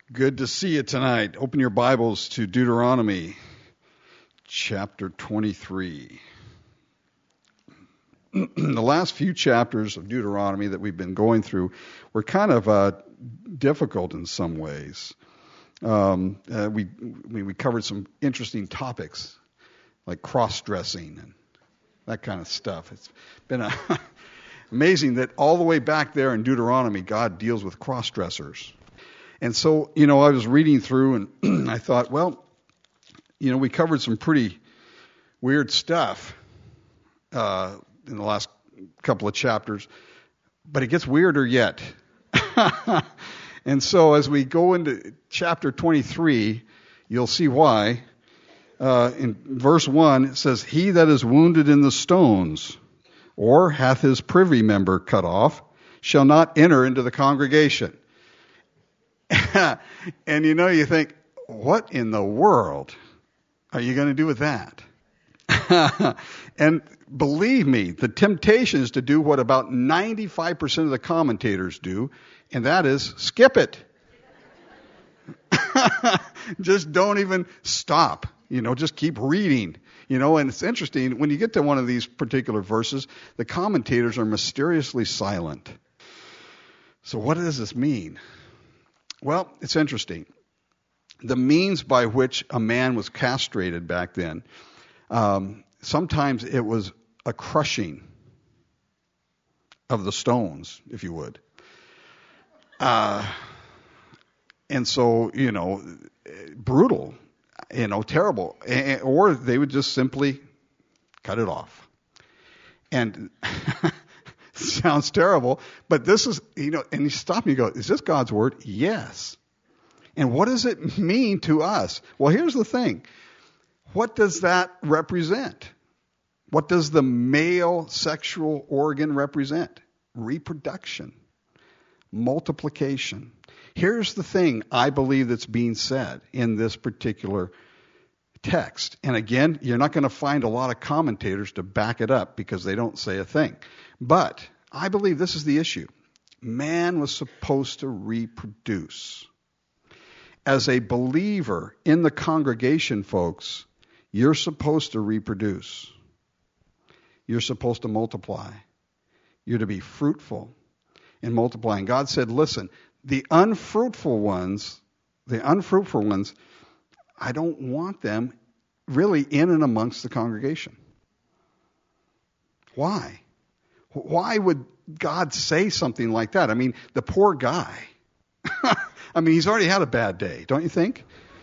Good to see you tonight. Open your Bibles to Deuteronomy chapter 23. The last few chapters of Deuteronomy that we've been going through were kind of difficult in some ways. We covered some interesting topics like cross-dressing and that kind of stuff. It's been amazing that all the way back there in Deuteronomy, God deals with cross-dressers. And so, I was reading through and I thought, we covered some pretty weird stuff in the last couple of chapters, but it gets weirder yet. And so as we go into chapter 23, you'll see why. In verse 1, it says, "He that is wounded in the stones, or hath his privy member cut off, shall not enter into the congregation." And you think, what in the world are you going to do with that? And believe me, the temptation is to do what about 95% of the commentators do, and that is skip it. Just don't even stop. Just keep reading. And it's interesting, when you get to one of these particular verses, the commentators are mysteriously silent. So what does this mean? Well, it's interesting. The means by which a man was castrated back then, sometimes it was a crushing of the stones, if you would. And so, brutal, terrible. Or they would just simply cut it off. And sounds terrible, but this is, and you stop and you go, is this God's word? Yes. And what does it mean to us? Well, here's the thing. What does that represent? What does the male sexual organ represent? Reproduction, multiplication. Here's the thing I believe that's being said in this particular text. And again, you're not going to find a lot of commentators to back it up because they don't say a thing. But I believe this is the issue. Man was supposed to reproduce. As a believer in the congregation, folks, you're supposed to reproduce. You're supposed to multiply. You're to be fruitful in multiplying. God said, listen, the unfruitful ones, I don't want them really in and amongst the congregation. Why? Why would God say something like that? I mean, the poor guy. He's already had a bad day, don't you think?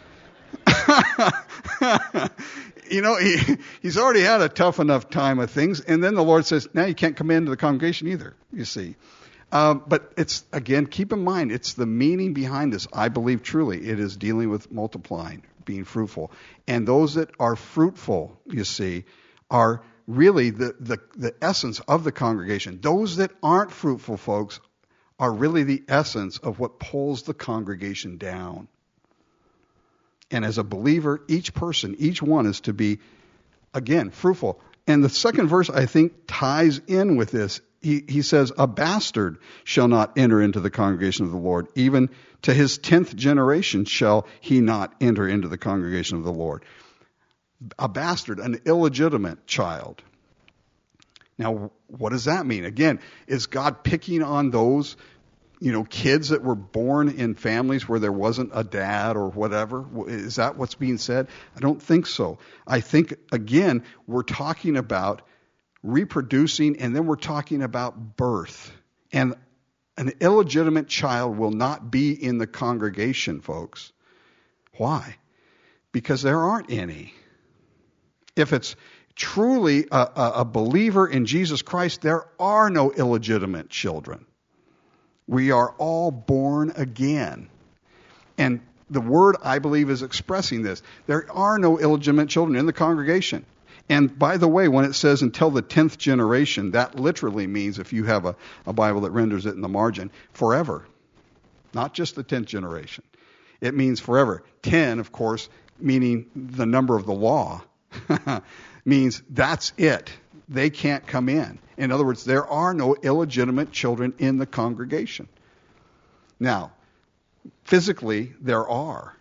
He's already had a tough enough time of things, and then the Lord says, now you can't come into the congregation either, you see. But it's, again, keep in mind, it's the meaning behind this. I believe truly it is dealing with multiplying, being fruitful. And those that are fruitful, you see, are really the essence of the congregation. Those that aren't fruitful, folks, are really the essence of what pulls the congregation down. And as a believer, each person, each one is to be, again, fruitful. And the second verse, I think, ties in with this. He says, "A bastard shall not enter into the congregation of the Lord. Even to his 10th generation shall he not enter into the congregation of the Lord." A bastard, an illegitimate child. Now, what does that mean? Again, is God picking on those, kids that were born in families where there wasn't a dad or whatever? Is that what's being said? I don't think so. I think, again, we're talking about reproducing, and then we're talking about birth. And an illegitimate child will not be in the congregation, folks. Why? Because there aren't any. If it's truly a believer in Jesus Christ, there are no illegitimate children. We are all born again. And the word, I believe, is expressing this. There are no illegitimate children in the congregation. And by the way, when it says until the 10th generation, that literally means, if you have a Bible that renders it in the margin, forever. Not just the 10th generation. It means forever. 10, of course, meaning the number of the law. Means that's it. They can't come in. In other words, there are no illegitimate children in the congregation. Now, Physically, there are,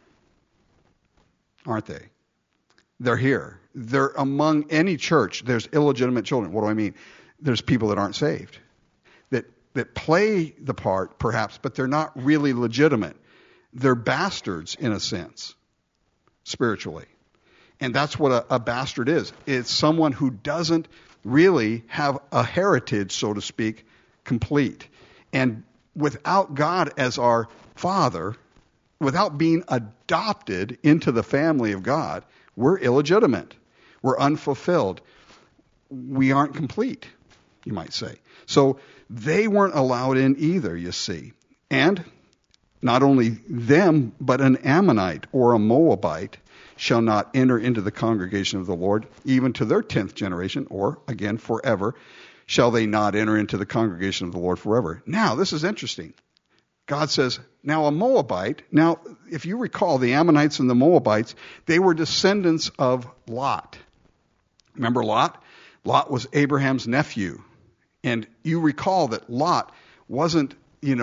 aren't they? They're here. They're among any church. There's illegitimate children. What do I mean? There's people that aren't saved, that play the part, perhaps, but they're not really legitimate. They're bastards, in a sense, spiritually. And that's what a bastard is. It's someone who doesn't really have a heritage, so to speak, complete. And without God as our Father, without being adopted into the family of God, we're illegitimate. We're unfulfilled. We aren't complete, you might say. So they weren't allowed in either, you see. And not only them, but an Ammonite or a Moabite shall not enter into the congregation of the Lord, even to their 10th generation, or again, forever, shall they not enter into the congregation of the Lord forever. Now, this is interesting. God says, now a Moabite, now if you recall, the Ammonites and the Moabites, they were descendants of Lot. Remember Lot? Lot was Abraham's nephew. And you recall that Lot wasn't,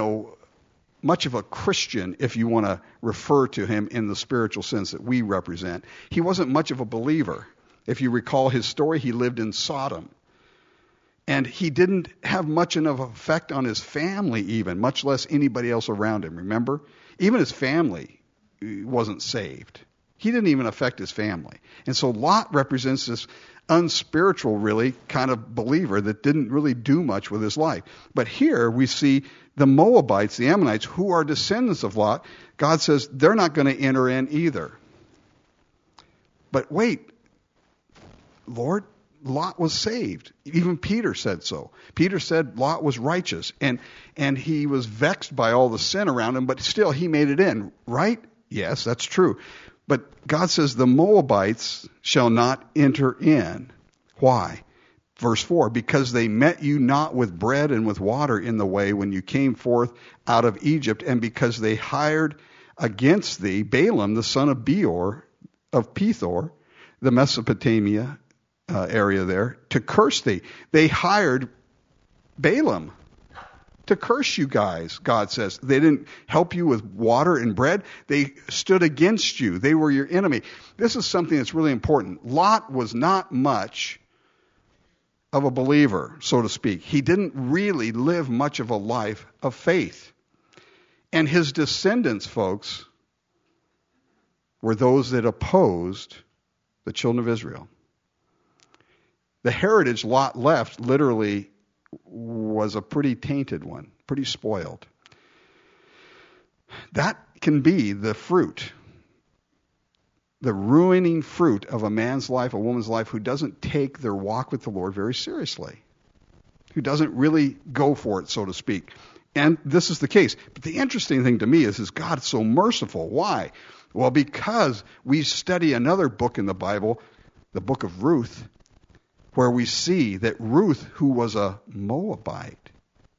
much of a Christian, if you want to refer to him in the spiritual sense that we represent. He wasn't much of a believer. If you recall his story, he lived in Sodom. And he didn't have much of an effect on his family even, much less anybody else around him, remember? Even his family wasn't saved. He didn't even affect his family. And so Lot represents this unspiritual, really, kind of believer that didn't really do much with his life. But here we see the Moabites, the Ammonites, who are descendants of Lot. God says they're not going to enter in either. But wait, Lord, Lot was saved. Even Peter said so. Peter said Lot was righteous, and he was vexed by all the sin around him, but still he made it in, right? Yes, that's true. But God says the Moabites shall not enter in. Why? Verse 4, because they met you not with bread and with water in the way when you came forth out of Egypt, and because they hired against thee Balaam, the son of Beor, of Pethor, the Mesopotamia area there, to curse thee. They hired Balaam to curse you guys, God says. They didn't help you with water and bread. They stood against you. They were your enemy. This is something that's really important. Lot was not much of a believer, so to speak. He didn't really live much of a life of faith. And his descendants, folks, were those that opposed the children of Israel. The heritage Lot left literally was a pretty tainted one, pretty spoiled. That can be the fruit, the ruining fruit of a man's life, a woman's life, who doesn't take their walk with the Lord very seriously, who doesn't really go for it, so to speak. And this is the case. But the interesting thing to me is God so merciful. Why? Well, because we study another book in the Bible, the book of Ruth, where we see that Ruth, who was a Moabite,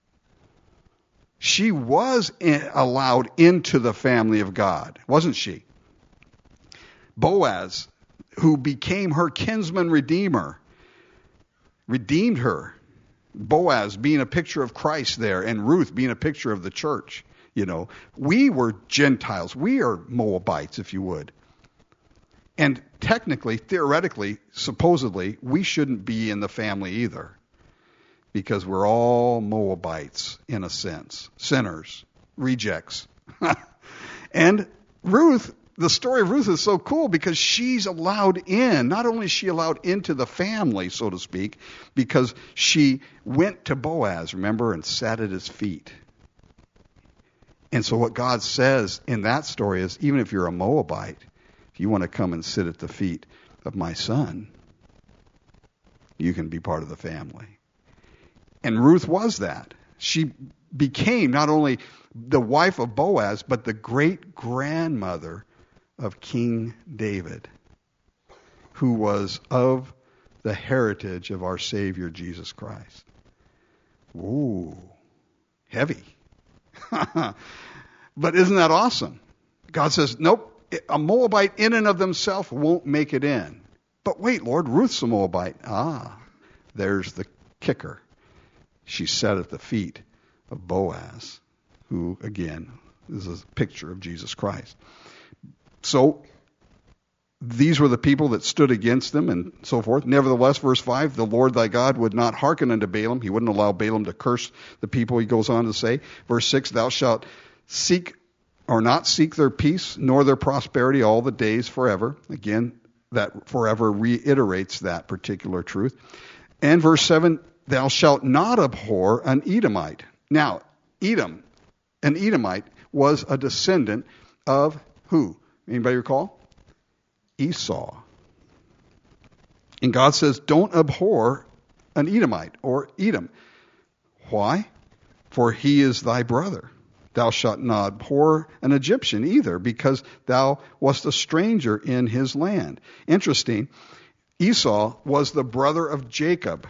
she was allowed into the family of God, wasn't she? Boaz, who became her kinsman redeemer, redeemed her. Boaz being a picture of Christ there, and Ruth being a picture of the church. We were Gentiles. We are Moabites, if you would. And technically, theoretically, supposedly, we shouldn't be in the family either, because we're all Moabites in a sense, sinners, rejects. And Ruth, the story of Ruth is so cool because she's allowed in. Not only is she allowed into the family, so to speak, because she went to Boaz, remember, and sat at his feet. And so what God says in that story is, even if you're a Moabite, if you want to come and sit at the feet of my son, you can be part of the family. And Ruth was that. She became not only the wife of Boaz, but the great-grandmother of King David, who was of the heritage of our Savior Jesus Christ. Ooh, heavy. But isn't that awesome? God says, nope, a Moabite in and of themselves won't make it in. But wait, Lord, Ruth's a Moabite. There's the kicker. She sat at the feet of Boaz, who, again, This is a picture of Jesus Christ. So these were the people that stood against them and so forth. Nevertheless, verse 5, the Lord thy God would not hearken unto Balaam. He wouldn't allow Balaam to curse the people, he goes on to say. Verse 6, thou shalt seek or not seek their peace nor their prosperity all the days forever. Again, that forever reiterates that particular truth. And verse 7, thou shalt not abhor an Edomite. Now, an Edomite was a descendant of who? Anybody recall? Esau. And God says, don't abhor an Edomite or Edom. Why? For he is thy brother. Thou shalt not abhor an Egyptian either, because thou wast a stranger in his land. Interesting. Esau was the brother of Jacob.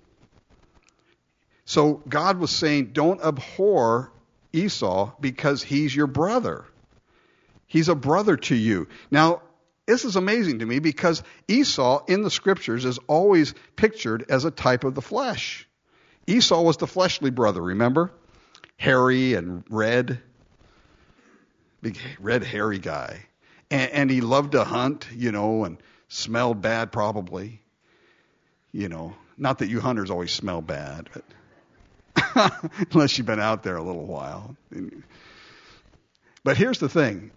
So God was saying, don't abhor Esau because he's your brother. He's a brother to you. Now, this is amazing to me because Esau in the scriptures is always pictured as a type of the flesh. Esau was the fleshly brother, remember? Hairy and red. Big red hairy guy. And he loved to hunt, and smelled bad probably. Not that you hunters always smell bad, but unless you've been out there a little while. But here's the thing.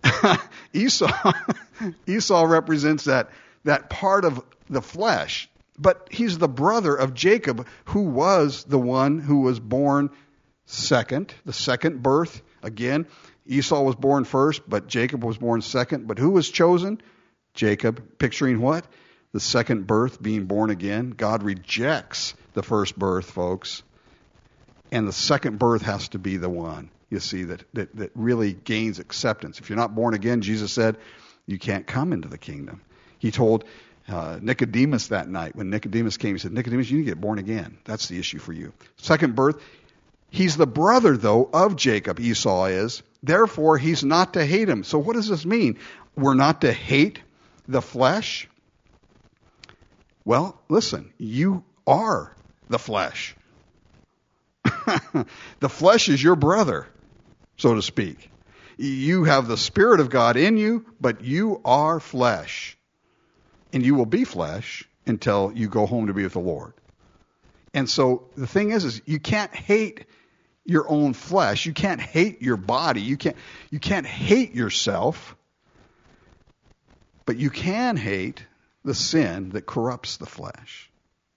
Esau represents that part of the flesh, but he's the brother of Jacob, who was the one who was born second, the second birth. Again, Esau was born first, but Jacob was born second. But who was chosen? Jacob, picturing what? The second birth, being born again. God rejects the first birth, folks. And the second birth has to be the one, you see, that really gains acceptance. If you're not born again, Jesus said, you can't come into the kingdom. He told Nicodemus that night, when Nicodemus came, he said, Nicodemus, you need to get born again. That's the issue for you. Second birth, he's the brother, though, of Jacob, Esau is. Therefore, he's not to hate him. So what does this mean? We're not to hate the flesh? Well, listen, you are the flesh. The flesh is your brother, so to speak. You have the Spirit of God in you, but you are flesh. And you will be flesh until you go home to be with the Lord. And so the thing is you can't hate your own flesh. You can't hate your body. You can't hate yourself. But you can hate the sin that corrupts the flesh.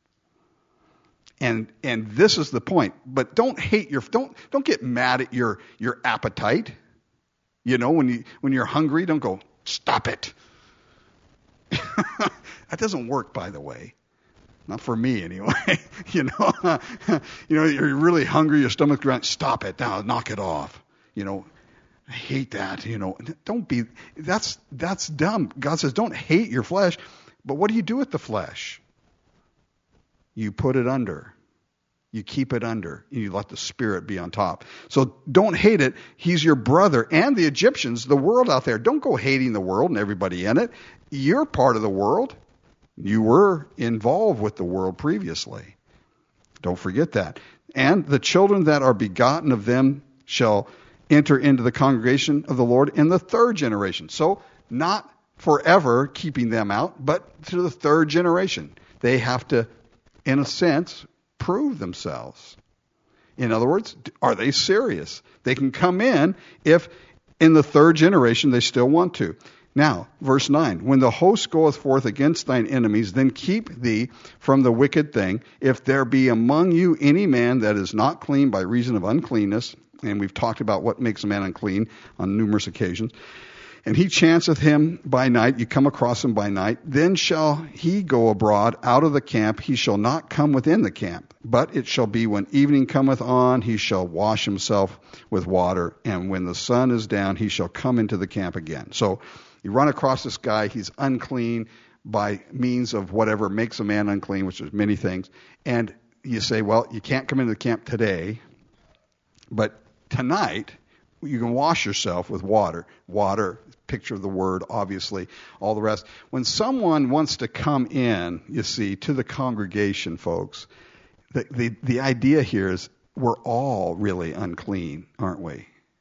And this is the point. But don't hate don't get mad at your appetite. When you're hungry, don't go, stop it. That doesn't work, by the way. Not for me, anyway. You're really hungry, your stomach's growling. Stop it now, knock it off. I hate that. Don't be. That's dumb. God says, don't hate your flesh. But what do you do with the flesh? You put it under. You keep it under. And you let the Spirit be on top. So don't hate it. He's your brother. And the Egyptians, the world out there. Don't go hating the world and everybody in it. You're part of the world. You were involved with the world previously. Don't forget that. And the children that are begotten of them shall enter into the congregation of the Lord in the third generation. So not forever keeping them out, but to the third generation. They have to, in a sense, prove themselves. In other words, are they serious? They can come in if in the third generation they still want to. Now, verse 9, when the host goeth forth against thine enemies, then keep thee from the wicked thing. If there be among you any man that is not clean by reason of uncleanness, and we've talked about what makes a man unclean on numerous occasions, and he chanceth him by night, you come across him by night, then shall he go abroad out of the camp, he shall not come within the camp. But it shall be when evening cometh on, he shall wash himself with water, and when the sun is down, he shall come into the camp again. So you run across this guy, he's unclean by means of whatever makes a man unclean, which is many things, and you say, well, you can't come into the camp today, but tonight you can wash yourself with water. Water, picture of the word, obviously, all the rest. When someone wants to come in, you see, to the congregation, folks, the idea here is we're all really unclean, aren't we?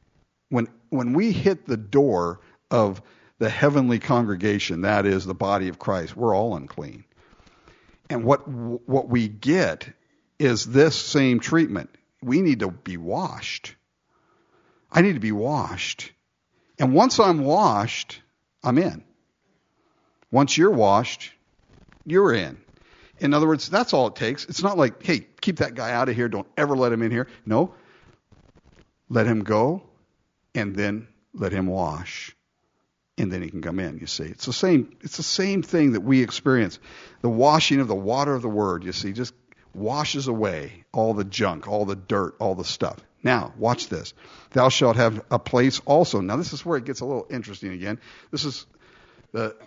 when we hit the door of the heavenly congregation, that is the body of Christ, we're all unclean. And what we get is this same treatment. We need to be washed. I need to be washed. And once I'm washed, I'm in. Once you're washed, you're in. In other words, that's all it takes. It's not like, hey, keep that guy out of here. Don't ever let him in here. No. Let him go, and then let him wash. And then he can come in, you see. It's the same thing that we experience. The washing of the water of the Word, you see, just washes away all the junk, all the dirt, all the stuff. Now, watch this. Thou shalt have a place also. Now, this is where it gets a little interesting again. This is the...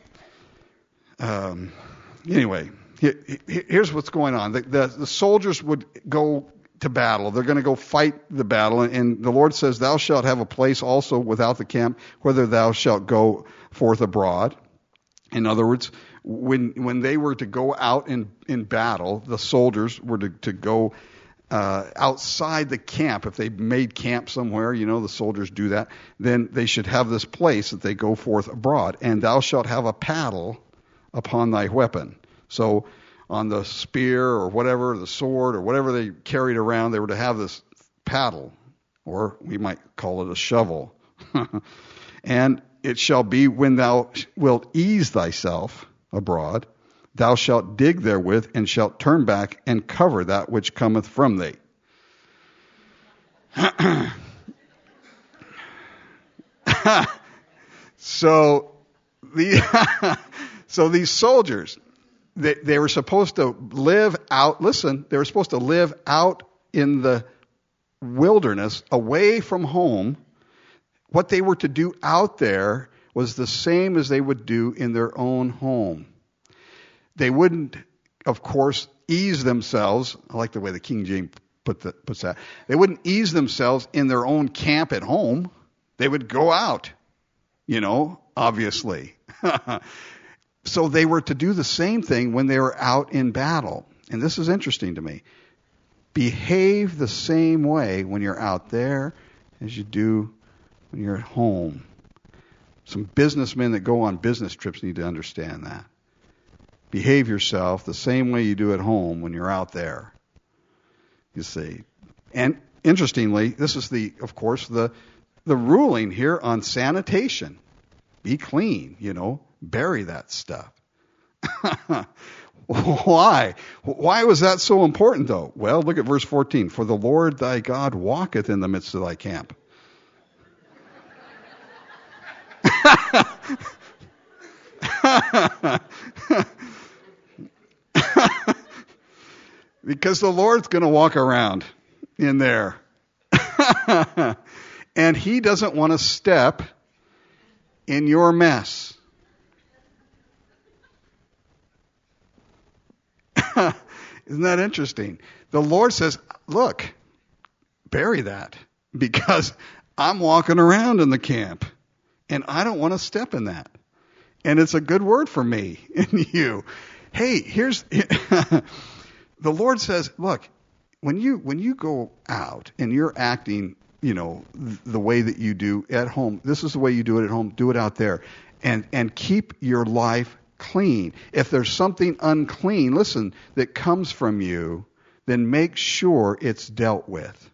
anyway, here's what's going on. The soldiers would go to battle. They're going to go fight the battle. And the Lord says, thou shalt have a place also without the camp, whither thou shalt go forth abroad. In other words, when they were to go out in battle, the soldiers were to go outside the camp. If they made camp somewhere, the soldiers do that, then they should have this place that they go forth abroad. And thou shalt have a paddle upon thy weapon. So on the spear or whatever, the sword or whatever they carried around, they were to have this paddle, or we might call it a shovel. And it shall be when thou wilt ease thyself abroad, thou shalt dig therewith, and shalt turn back and cover that which cometh from thee. So these soldiers, they were supposed to live out, they were supposed to live out in the wilderness, away from home. What they were to do out there was the same as they would do in their own home. They wouldn't, of course, ease themselves. I like the way the King James puts that. They wouldn't ease themselves in their own camp at home. They would go out, obviously. So they were to do the same thing when they were out in battle. And this is interesting to me. Behave the same way when you're out there as you do when you're at home. Some businessmen that go on business trips need to understand that. Behave yourself the same way you do at home when you're out there. You see. And interestingly, this is of course, the ruling here on sanitation. Be clean, bury that stuff. Why? Why was that so important, though? Well, look at verse 14. For the Lord thy God walketh in the midst of thy camp. Because the Lord's going to walk around in there. And he doesn't want to step in your mess. Isn't that interesting? The Lord says, look, bury that, because I'm walking around in the camp and I don't want to step in that. And it's a good word for me and you. Hey, the Lord says, look, when you go out and you're acting, the way that you do at home, this is the way you do it at home, do it out there. And keep your life clean. If there's something unclean, listen, that comes from you, then make sure it's dealt with.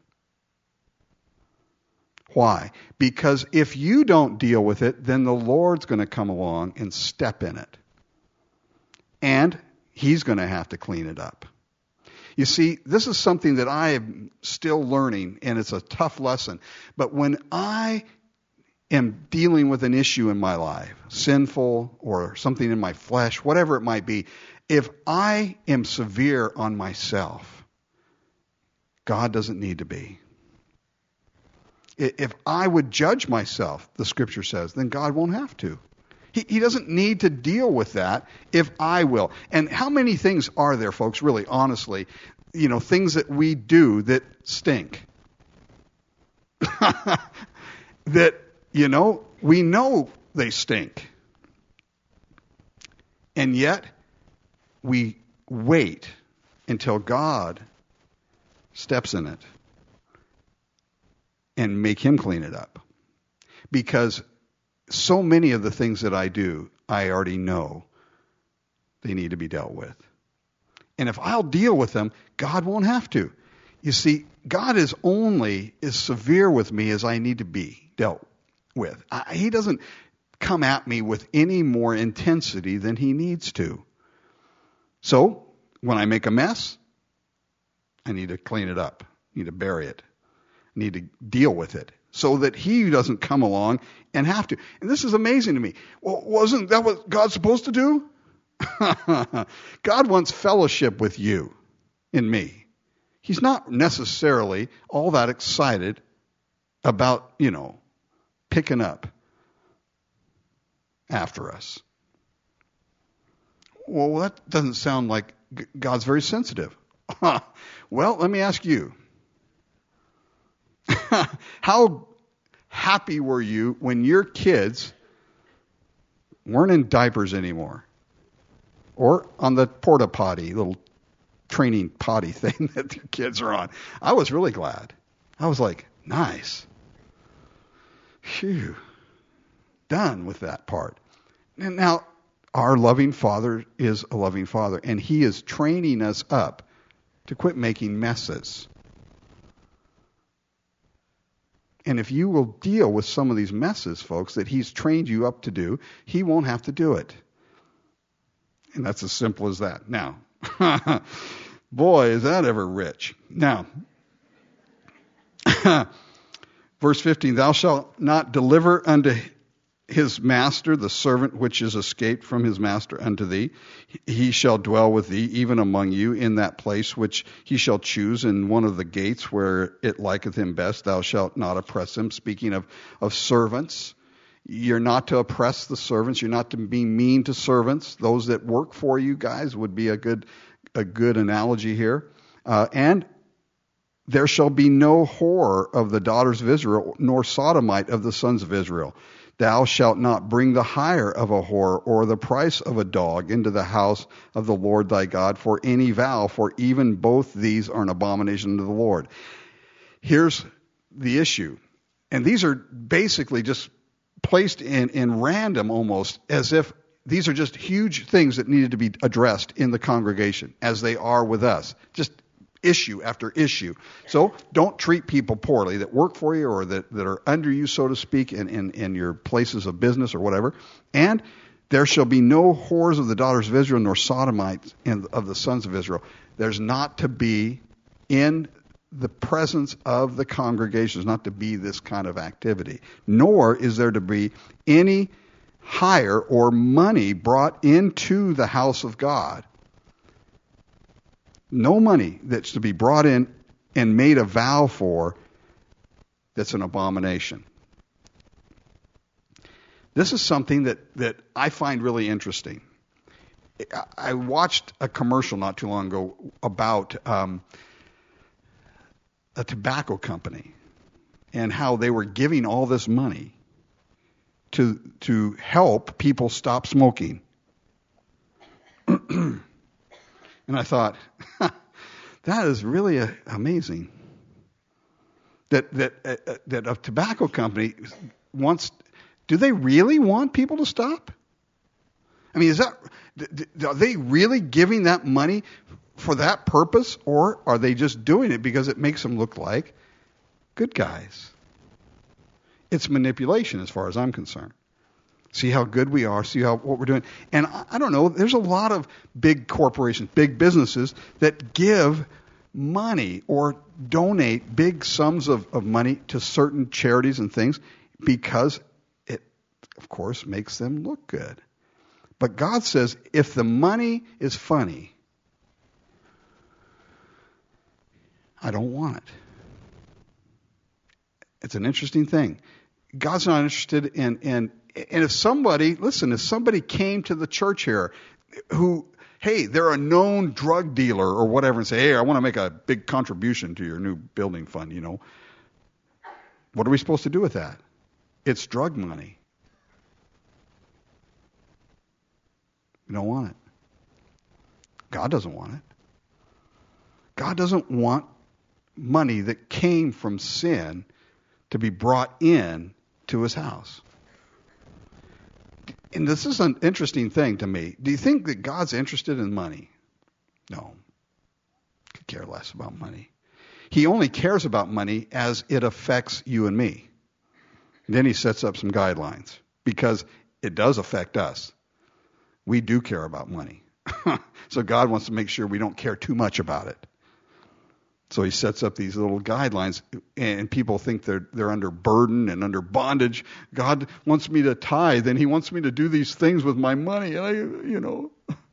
Why? Because if you don't deal with it, then the Lord's going to come along and step in it. And he's going to have to clean it up. You see, this is something that I am still learning, and it's a tough lesson. But when I am dealing with an issue in my life, sinful or something in my flesh, whatever it might be, if I am severe on myself, God doesn't need to be. If I would judge myself, the Scripture says, then God won't have to. He doesn't need to deal with that if I will. And how many things are there, folks, really, honestly, things that we do that stink? That, we know they stink. And yet, we wait until God steps in it and make him clean it up. because so many of the things that I do, I already know they need to be dealt with. And if I'll deal with them, God won't have to. You see, God is only as severe with me as I need to be dealt with. He doesn't come at me with any more intensity than he needs to. So, when I make a mess, I need to clean it up. I need to bury it. I need to deal with it so that he doesn't come along and have to. And this is amazing to me. Well, wasn't that what God's supposed to do? God wants fellowship with you and me. He's not necessarily all that excited about, picking up after us. Well, that doesn't sound like God's very sensitive. Well, let me ask you. How happy were you when your kids weren't in diapers anymore? Or on the porta potty, little training potty thing that your kids are on. I was really glad. I was like, nice. Phew. Done with that part. And now, our loving Father is a loving Father, and He is training us up to quit making messes. And if you will deal with some of these messes, folks, that He's trained you up to do, He won't have to do it. And that's as simple as that. Now, boy, is that ever rich. Now, verse 15, thou shalt not deliver unto his master the servant which is escaped from his master unto thee. He shall dwell with thee, even among you, in that place which he shall choose, in one of the gates where it liketh him best. Thou shalt not oppress him. Speaking of servants, you're not to oppress the servants. You're not to be mean to servants. Those that work for you guys would be a good analogy here. And there shall be no whore of the daughters of Israel, nor sodomite of the sons of Israel. Thou shalt not bring the hire of a whore or the price of a dog into the house of the Lord thy God for any vow, for even both these are an abomination to the Lord. Here's the issue. And these are basically just placed in random almost, as if these are just huge things that needed to be addressed in the congregation, as they are with us. Just issue after issue. So don't treat people poorly that work for you or that are under you, so to speak, in your places of business or whatever. And there shall be no whores of the daughters of Israel, nor sodomites of the sons of Israel. There's not to be in the presence of the congregation, is not to be this kind of activity. Nor is there to be any hire or money brought into the house of God. No money that's to be brought in and made a vow for that's an abomination. This is something that I find really interesting. I watched a commercial not too long ago about a tobacco company and how they were giving all this money to help people stop smoking. And I thought, that is really amazing. That a tobacco company wants. Do they really want people to stop? I mean, are they really giving that money for that purpose, or are they just doing it because it makes them look like good guys? It's manipulation, as far as I'm concerned. See how good we are. See what we're doing. And I don't know, there's a lot of big corporations, big businesses that give money or donate big sums of money to certain charities and things because it, of course, makes them look good. But God says if the money is funny, I don't want it. It's an interesting thing. God's not interested in and if somebody came to the church here who, hey, they're a known drug dealer or whatever and say, hey, I want to make a big contribution to your new building fund, what are we supposed to do with that? It's drug money. We don't want it. God doesn't want it. God doesn't want money that came from sin to be brought in to his house. And this is an interesting thing to me. Do you think that God's interested in money? No. Could care less about money. He only cares about money as it affects you and me. Then he sets up some guidelines because it does affect us. We do care about money. So God wants to make sure we don't care too much about it. So he sets up these little guidelines, and people think they're under burden and under bondage. God wants me to tithe, and he wants me to do these things with my money. And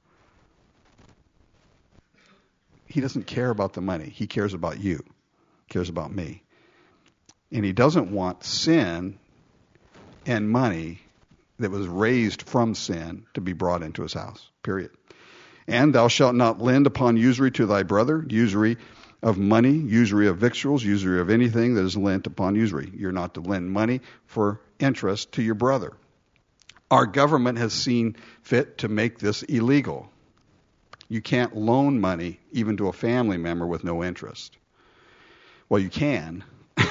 he doesn't care about the money. He cares about you. He cares about me. And he doesn't want sin and money that was raised from sin to be brought into his house, period. And thou shalt not lend upon usury to thy brother, usury of money, usury of victuals, usury of anything that is lent upon usury. You're not to lend money for interest to your brother. Our government has seen fit to make this illegal. You can't loan money even to a family member with no interest. Well, you can,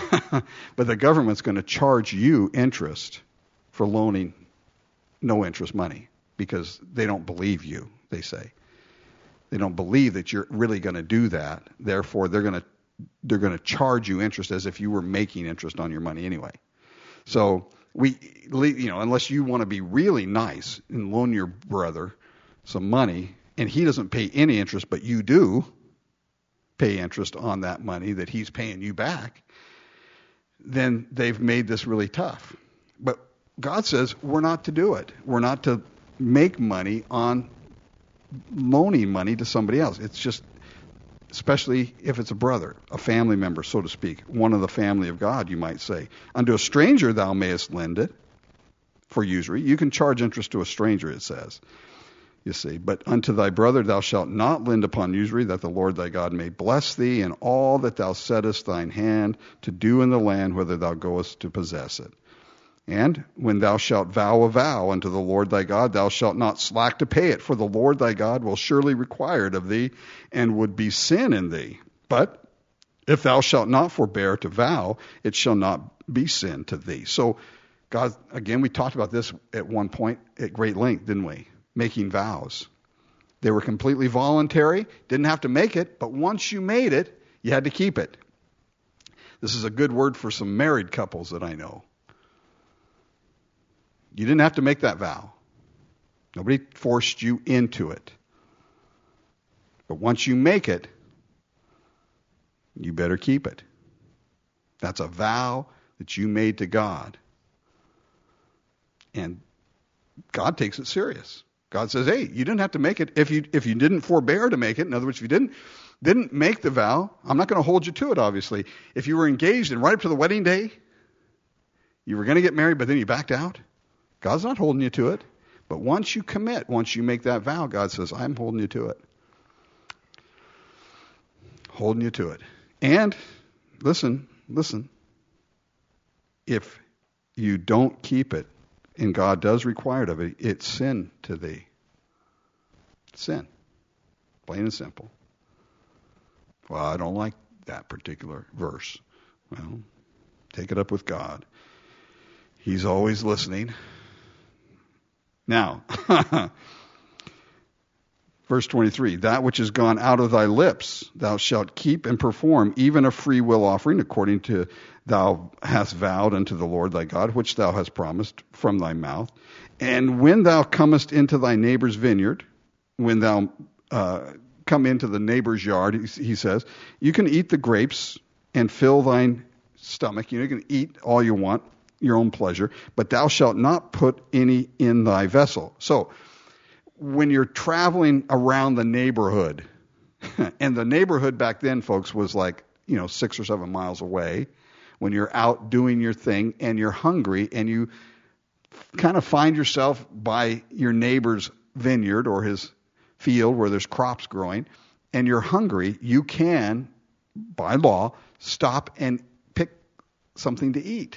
but the government's going to charge you interest for loaning no interest money because they don't believe you, they say. They don't believe that you're really going to do that. Therefore, they're going to charge you interest as if you were making interest on your money anyway. So unless you want to be really nice and loan your brother some money, and he doesn't pay any interest, but you do pay interest on that money that he's paying you back, then they've made this really tough. But God says we're not to do it. We're not to make money on loaning money to somebody else. It's just, especially if it's a brother, a family member, so to speak, one of the family of God, you might say. Unto a stranger thou mayest lend it for usury. You can charge interest to a stranger, it says. You see, but unto thy brother thou shalt not lend upon usury, that the Lord thy God may bless thee in all that thou settest thine hand to do in the land whither thou goest to possess it. And when thou shalt vow a vow unto the Lord thy God, thou shalt not slack to pay it, for the Lord thy God will surely require it of thee, and would be sin in thee. But if thou shalt not forbear to vow, it shall not be sin to thee. So, God, again, we talked about this at one point at great length, didn't we? Making vows. They were completely voluntary, didn't have to make it, but once you made it, you had to keep it. This is a good word for some married couples that I know. You didn't have to make that vow. Nobody forced you into it. But once you make it, you better keep it. That's a vow that you made to God. And God takes it serious. God says, hey, you didn't have to make it. If you didn't forbear to make it, in other words, if you didn't make the vow, I'm not going to hold you to it, obviously. If you were engaged and right up to the wedding day, you were going to get married, but then you backed out, God's not holding you to it. But once you commit, once you make that vow, God says, I'm holding you to it. Holding you to it. And listen, if you don't keep it, and God does require it of it, it's sin to thee. Sin. Plain and simple. Well, I don't like that particular verse. Well, take it up with God. He's always listening. Now, verse 23, that which is gone out of thy lips thou shalt keep and perform, even a free will offering, according to thou hast vowed unto the Lord thy God, which thou hast promised from thy mouth. And when thou comest into thy neighbor's vineyard, when thou come into the neighbor's yard, he says, you can eat the grapes and fill thine stomach. You can eat all you want, your own pleasure, but thou shalt not put any in thy vessel. So, when you're traveling around the neighborhood, and the neighborhood back then, folks, was like, 6 or 7 miles away, when you're out doing your thing and you're hungry and you kind of find yourself by your neighbor's vineyard or his field where there's crops growing, and you're hungry, you can, by law, stop and pick something to eat.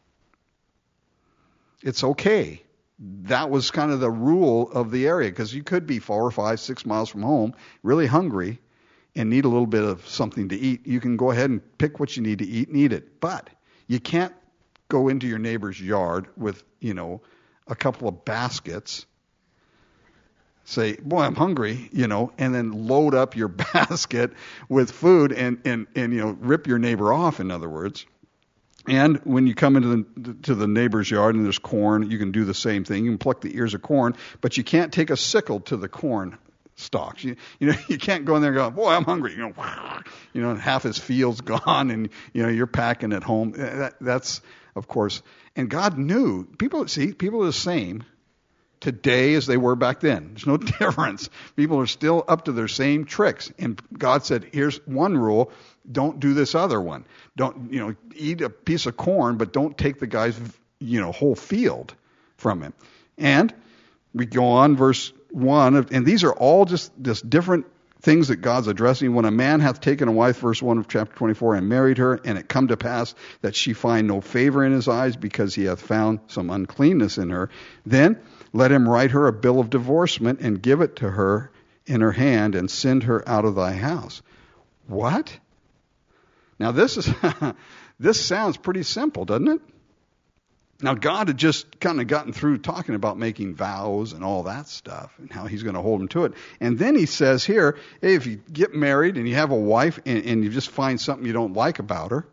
It's okay. That was kind of the rule of the area, because you could be 4 or 5, 6 miles from home, really hungry, and need a little bit of something to eat. You can go ahead and pick what you need to eat and eat it. But you can't go into your neighbor's yard with, a couple of baskets, say, boy, I'm hungry, and then load up your basket with food and rip your neighbor off, in other words. And when you come into the neighbor's yard and there's corn, you can do the same thing. You can pluck the ears of corn, but you can't take a sickle to the corn stalks. You can't go in there and go, boy, I'm hungry. And half his field's gone, and you're packing at home. That's, of course, and God knew people are the same today as they were back then. There's no difference. People are still up to their same tricks. And God said, here's one rule. Don't do this other one. Don't, eat a piece of corn, but don't take the guy's, whole field from him. And we go on, verse 1, and these are all just different things that God's addressing. When a man hath taken a wife, verse 1 of chapter 24, and married her, and it come to pass that she find no favor in his eyes because he hath found some uncleanness in her, then let him write her a bill of divorcement and give it to her in her hand and send her out of thy house. What? Now this sounds pretty simple, doesn't it? Now God had just kind of gotten through talking about making vows and all that stuff and how he's going to hold them to it. And then he says here, hey, if you get married and you have a wife and you just find something you don't like about her.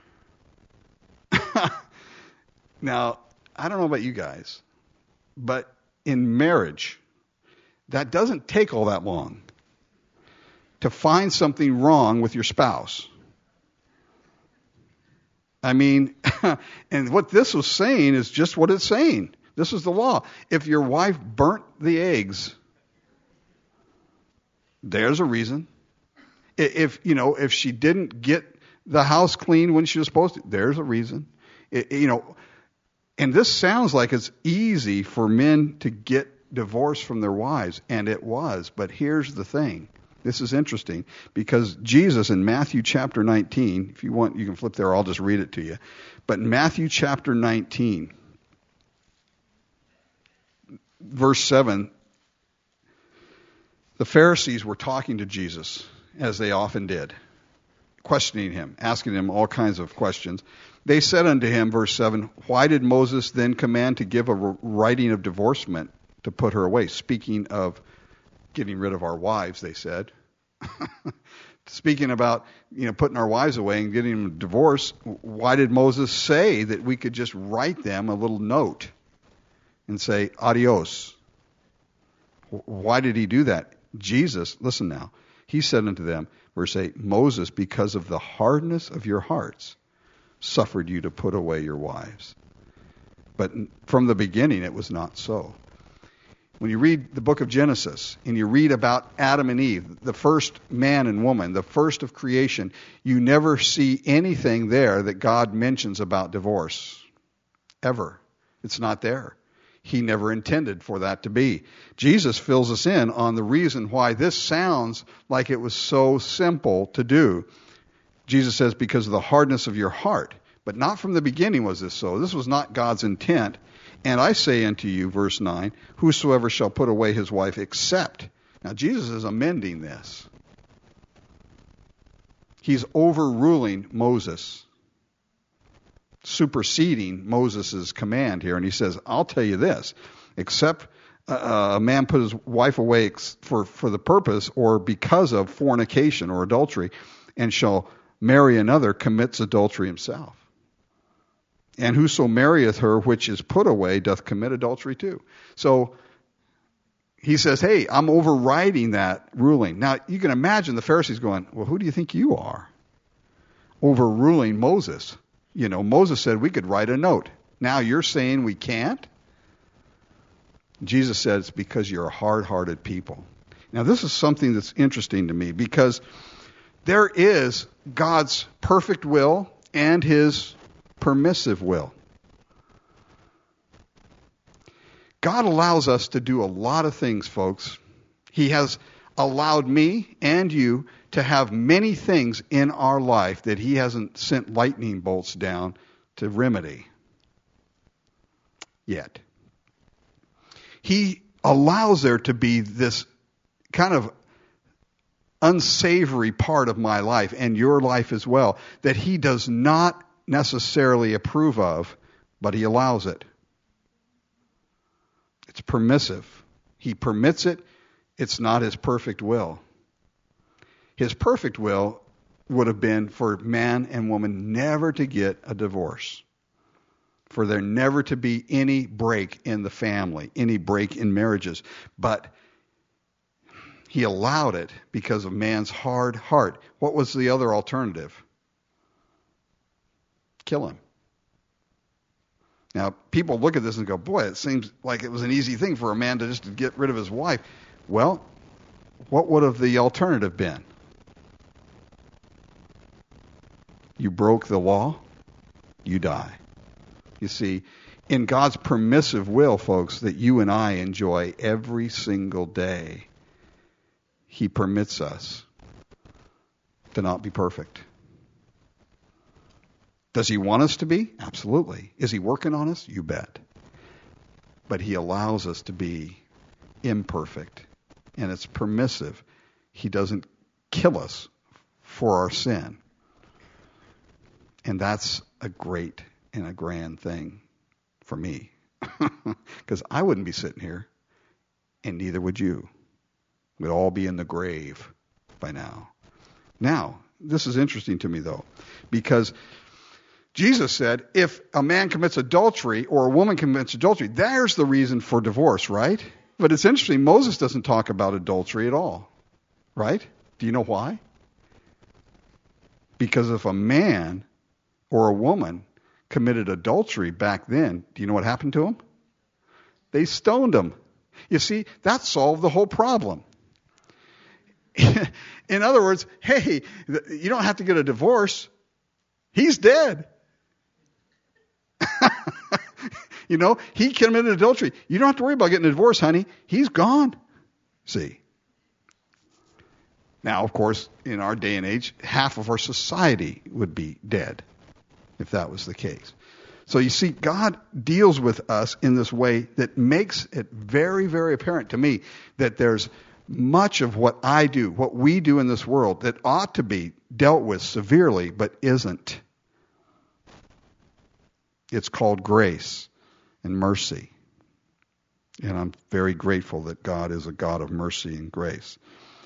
Now, I don't know about you guys, but in marriage, that doesn't take all that long to find something wrong with your spouse. I mean, and what this was saying is just what it's saying. This is the law. If your wife burnt the eggs, there's a reason. If she didn't get the house clean when she was supposed to, there's a reason. And this sounds like it's easy for men to get divorced from their wives, and it was. But here's the thing. This is interesting because Jesus in Matthew chapter 19, if you want, you can flip there, I'll just read it to you. But in Matthew chapter 19, verse 7, the Pharisees were talking to Jesus, as they often did, questioning him, asking him all kinds of questions. They said unto him, verse 7, why did Moses then command to give a writing of divorcement to put her away? Speaking of getting rid of our wives, they said. Speaking about, putting our wives away and getting them a divorce, why did Moses say that we could just write them a little note and say, adios? Why did he do that? Jesus, listen now, he said unto them, verse 8, Moses, because of the hardness of your hearts, suffered you to put away your wives. But from the beginning it was not so. When you read the book of Genesis and you read about Adam and Eve, the first man and woman, the first of creation, you never see anything there that God mentions about divorce. Ever. It's not there. He never intended for that to be. Jesus fills us in on the reason why this sounds like it was so simple to do. Jesus says, because of the hardness of your heart. But not from the beginning was this so. This was not God's intent. And I say unto you, verse 9, whosoever shall put away his wife except. Now Jesus is amending this. He's overruling Moses, superseding Moses' command here. And he says, I'll tell you this, except a man put his wife away for the purpose or because of fornication or adultery, and shall marry another, commits adultery himself. And whoso marrieth her which is put away doth commit adultery too. So he says, hey, I'm overriding that ruling. Now, you can imagine the Pharisees going, well, who do you think you are? Overruling Moses. Moses said we could write a note. Now you're saying we can't? Jesus said it's because you're a hard-hearted people. Now, this is something that's interesting to me because there is God's perfect will and his permissive will. God allows us to do a lot of things, folks. He has allowed me and you to have many things in our life that he hasn't sent lightning bolts down to remedy yet. He allows there to be this kind of unsavory part of my life and your life as well that he does not necessarily approve of but he allows it. It's permissive. He permits it. It's not his perfect will. His perfect will would have been for man and woman never to get a divorce, for there never to be any break in the family, any break in marriages. But he allowed it because of man's hard heart. What was the other alternative? Kill him. Now, people look at this and go, boy, it seems like it was an easy thing for a man to just get rid of his wife. Well, what would have the alternative been? You broke the law, you die. You see, in God's permissive will, folks, that you and I enjoy every single day, he permits us to not be perfect. Does he want us to be? Absolutely. Is he working on us? You bet. But he allows us to be imperfect, and it's permissive. He doesn't kill us for our sin. And that's a great and a grand thing for me. Because I wouldn't be sitting here, and neither would you. We'd all be in the grave by now. Now, this is interesting to me, though, because Jesus said, if a man commits adultery or a woman commits adultery, there's the reason for divorce, right? But it's interesting, Moses doesn't talk about adultery at all, right? Do you know why? Because if a man or a woman committed adultery back then, do you know what happened to them? They stoned them. You see, that solved the whole problem. In other words, hey, you don't have to get a divorce. He's dead. You know, he committed adultery. You don't have to worry about getting a divorce, honey. He's gone. See. Now, of course, in our day and age, half of our society would be dead if that was the case. So you see, God deals with us in this way that makes it very, very apparent to me that there's much of what I do, what we do in this world, that ought to be dealt with severely, but isn't. It's called grace and mercy. And I'm very grateful that God is a God of mercy and grace.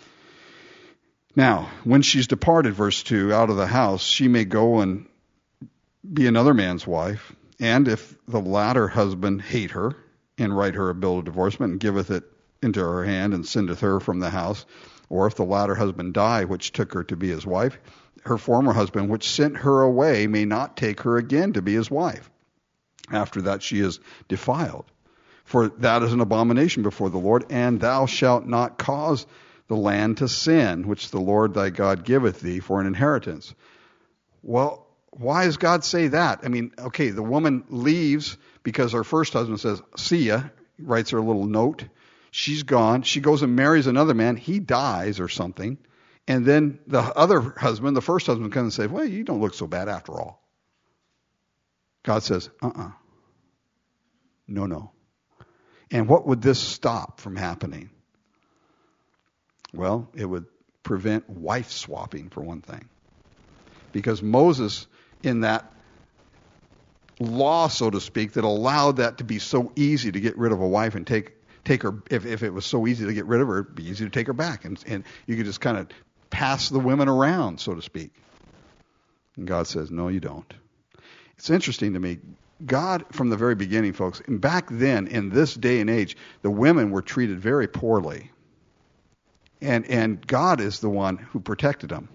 Now, when she's departed, verse 2, out of the house, she may go and be another man's wife. And if the latter husband hate her, and write her a bill of divorcement, and giveth it into her hand, and sendeth her from the house, or if the latter husband die, which took her to be his wife, her former husband, which sent her away, may not take her again to be his wife. After that she is defiled. For that is an abomination before the Lord, and thou shalt not cause the land to sin, which the Lord thy God giveth thee for an inheritance. Well, why does God say that? I mean, okay, the woman leaves because her first husband says, see ya, writes her a little note. She's gone. She goes and marries another man. He dies or something. And then the other husband, the first husband, comes and says, well, you don't look so bad after all. God says, no. And what would this stop from happening? Well, it would prevent wife swapping, for one thing. Because Moses, in that law, so to speak, that allowed that to be so easy to get rid of a wife and take her, if it was so easy to get rid of her, it'd be easy to take her back. And you could just kind of pass the women around, so to speak. And God says, no, you don't. It's interesting to me. God, from the very beginning, folks, and back then, in this day and age, the women were treated very poorly. And God is the one who protected them.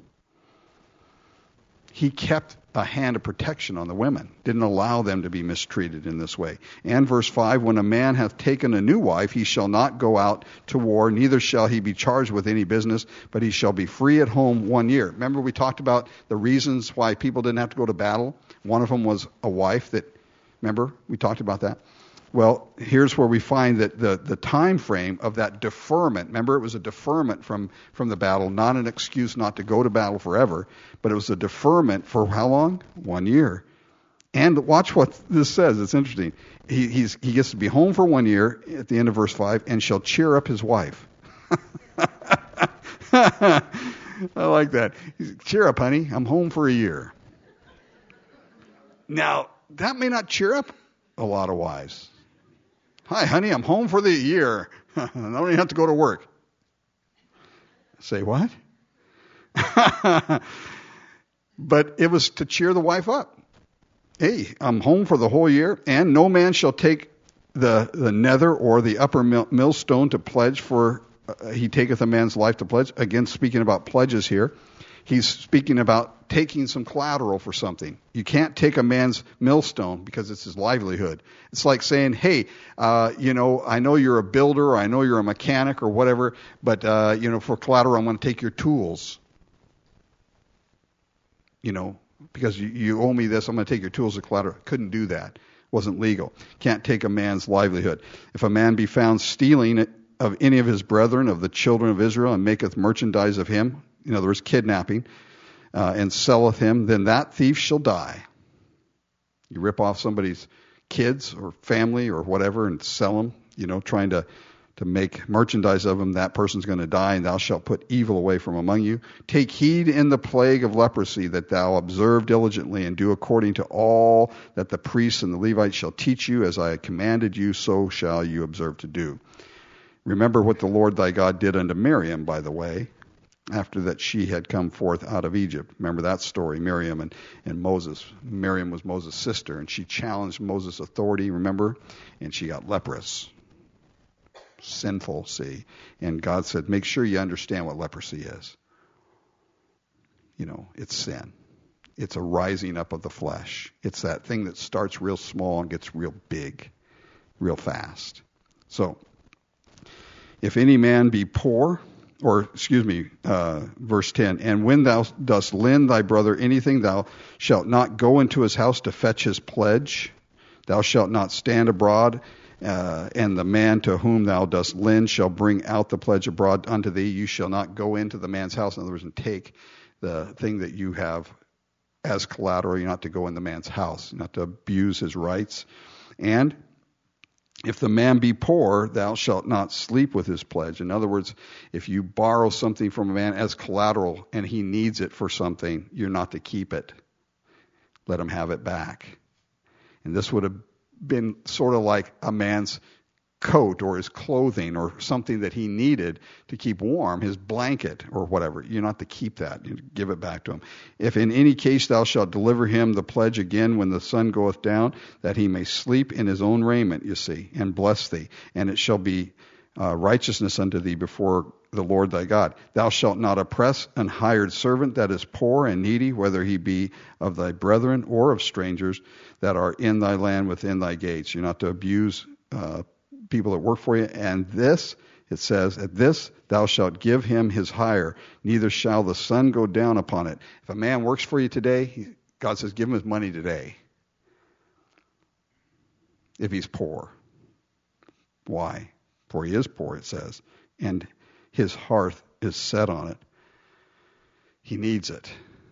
He kept a hand of protection on the women, didn't allow them to be mistreated in this way. And verse 5, when a man hath taken a new wife, he shall not go out to war, neither shall he be charged with any business, but he shall be free at home 1 year. Remember we talked about the reasons why people didn't have to go to battle? One of them was a wife that, remember, we talked about that? Well, here's where we find that the time frame of that deferment, remember it was a deferment from the battle, not an excuse not to go to battle forever, but it was a deferment for how long? 1 year. And watch what this says. It's interesting. He gets to be home for 1 year at the end of verse 5 and shall cheer up his wife. I like that. Cheer up, honey. I'm home for a year. Now, that may not cheer up a lot of wives. Hi, honey, I'm home for the year. I don't even have to go to work. Say what? But it was to cheer the wife up. Hey, I'm home for the whole year, and no man shall take the nether or the upper millstone to pledge, for he taketh a man's life to pledge. Again, speaking about pledges here, he's speaking about taking some collateral for something. You can't take a man's millstone because it's his livelihood. It's like saying, hey, I know you're a builder, or I know you're a mechanic or whatever, but, for collateral, I'm going to take your tools. Because you owe me this, I'm going to take your tools as collateral. Couldn't do that. Wasn't legal. Can't take a man's livelihood. If a man be found stealing of any of his brethren, of the children of Israel, and maketh merchandise of him, in other words, kidnapping, and selleth him, then that thief shall die. You rip off somebody's kids or family or whatever and sell them, trying to make merchandise of them, that person's going to die, and thou shalt put evil away from among you. Take heed in the plague of leprosy, that thou observe diligently, and do according to all that the priests and the Levites shall teach you, as I commanded you, so shall you observe to do. Remember what the Lord thy God did unto Miriam, by the way, after that she had come forth out of Egypt. Remember that story, Miriam and Moses. Miriam was Moses' sister, and she challenged Moses' authority, remember? And she got leprous. Sinful, see. And God said, make sure you understand what leprosy is. It's sin. It's a rising up of the flesh. It's that thing that starts real small and gets real big, real fast. So, if any man be poor, verse 10, and when thou dost lend thy brother anything, thou shalt not go into his house to fetch his pledge. Thou shalt not stand abroad, and the man to whom thou dost lend shall bring out the pledge abroad unto thee. You shall not go into the man's house, in other words, and take the thing that you have as collateral. You're not to go in the man's house, not to abuse his rights. And if the man be poor, thou shalt not sleep with his pledge. In other words, if you borrow something from a man as collateral and he needs it for something, you're not to keep it. Let him have it back. And this would have been sort of like a man's coat or his clothing or something that he needed to keep warm, his blanket or whatever. You're not to keep that. You give it back to him. If in any case thou shalt deliver him the pledge again when the sun goeth down, that he may sleep in his own raiment, you see, and bless thee. And it shall be righteousness unto thee before the Lord thy God. Thou shalt not oppress an hired servant that is poor and needy, whether he be of thy brethren or of strangers that are in thy land within thy gates. You're not to abuse people that work for you. And this, it says, at this thou shalt give him his hire, neither shall the sun go down upon it. If a man works for you today, God says, give him his money today. If he's poor. Why? For he is poor, it says. And his heart is set on it. He needs it.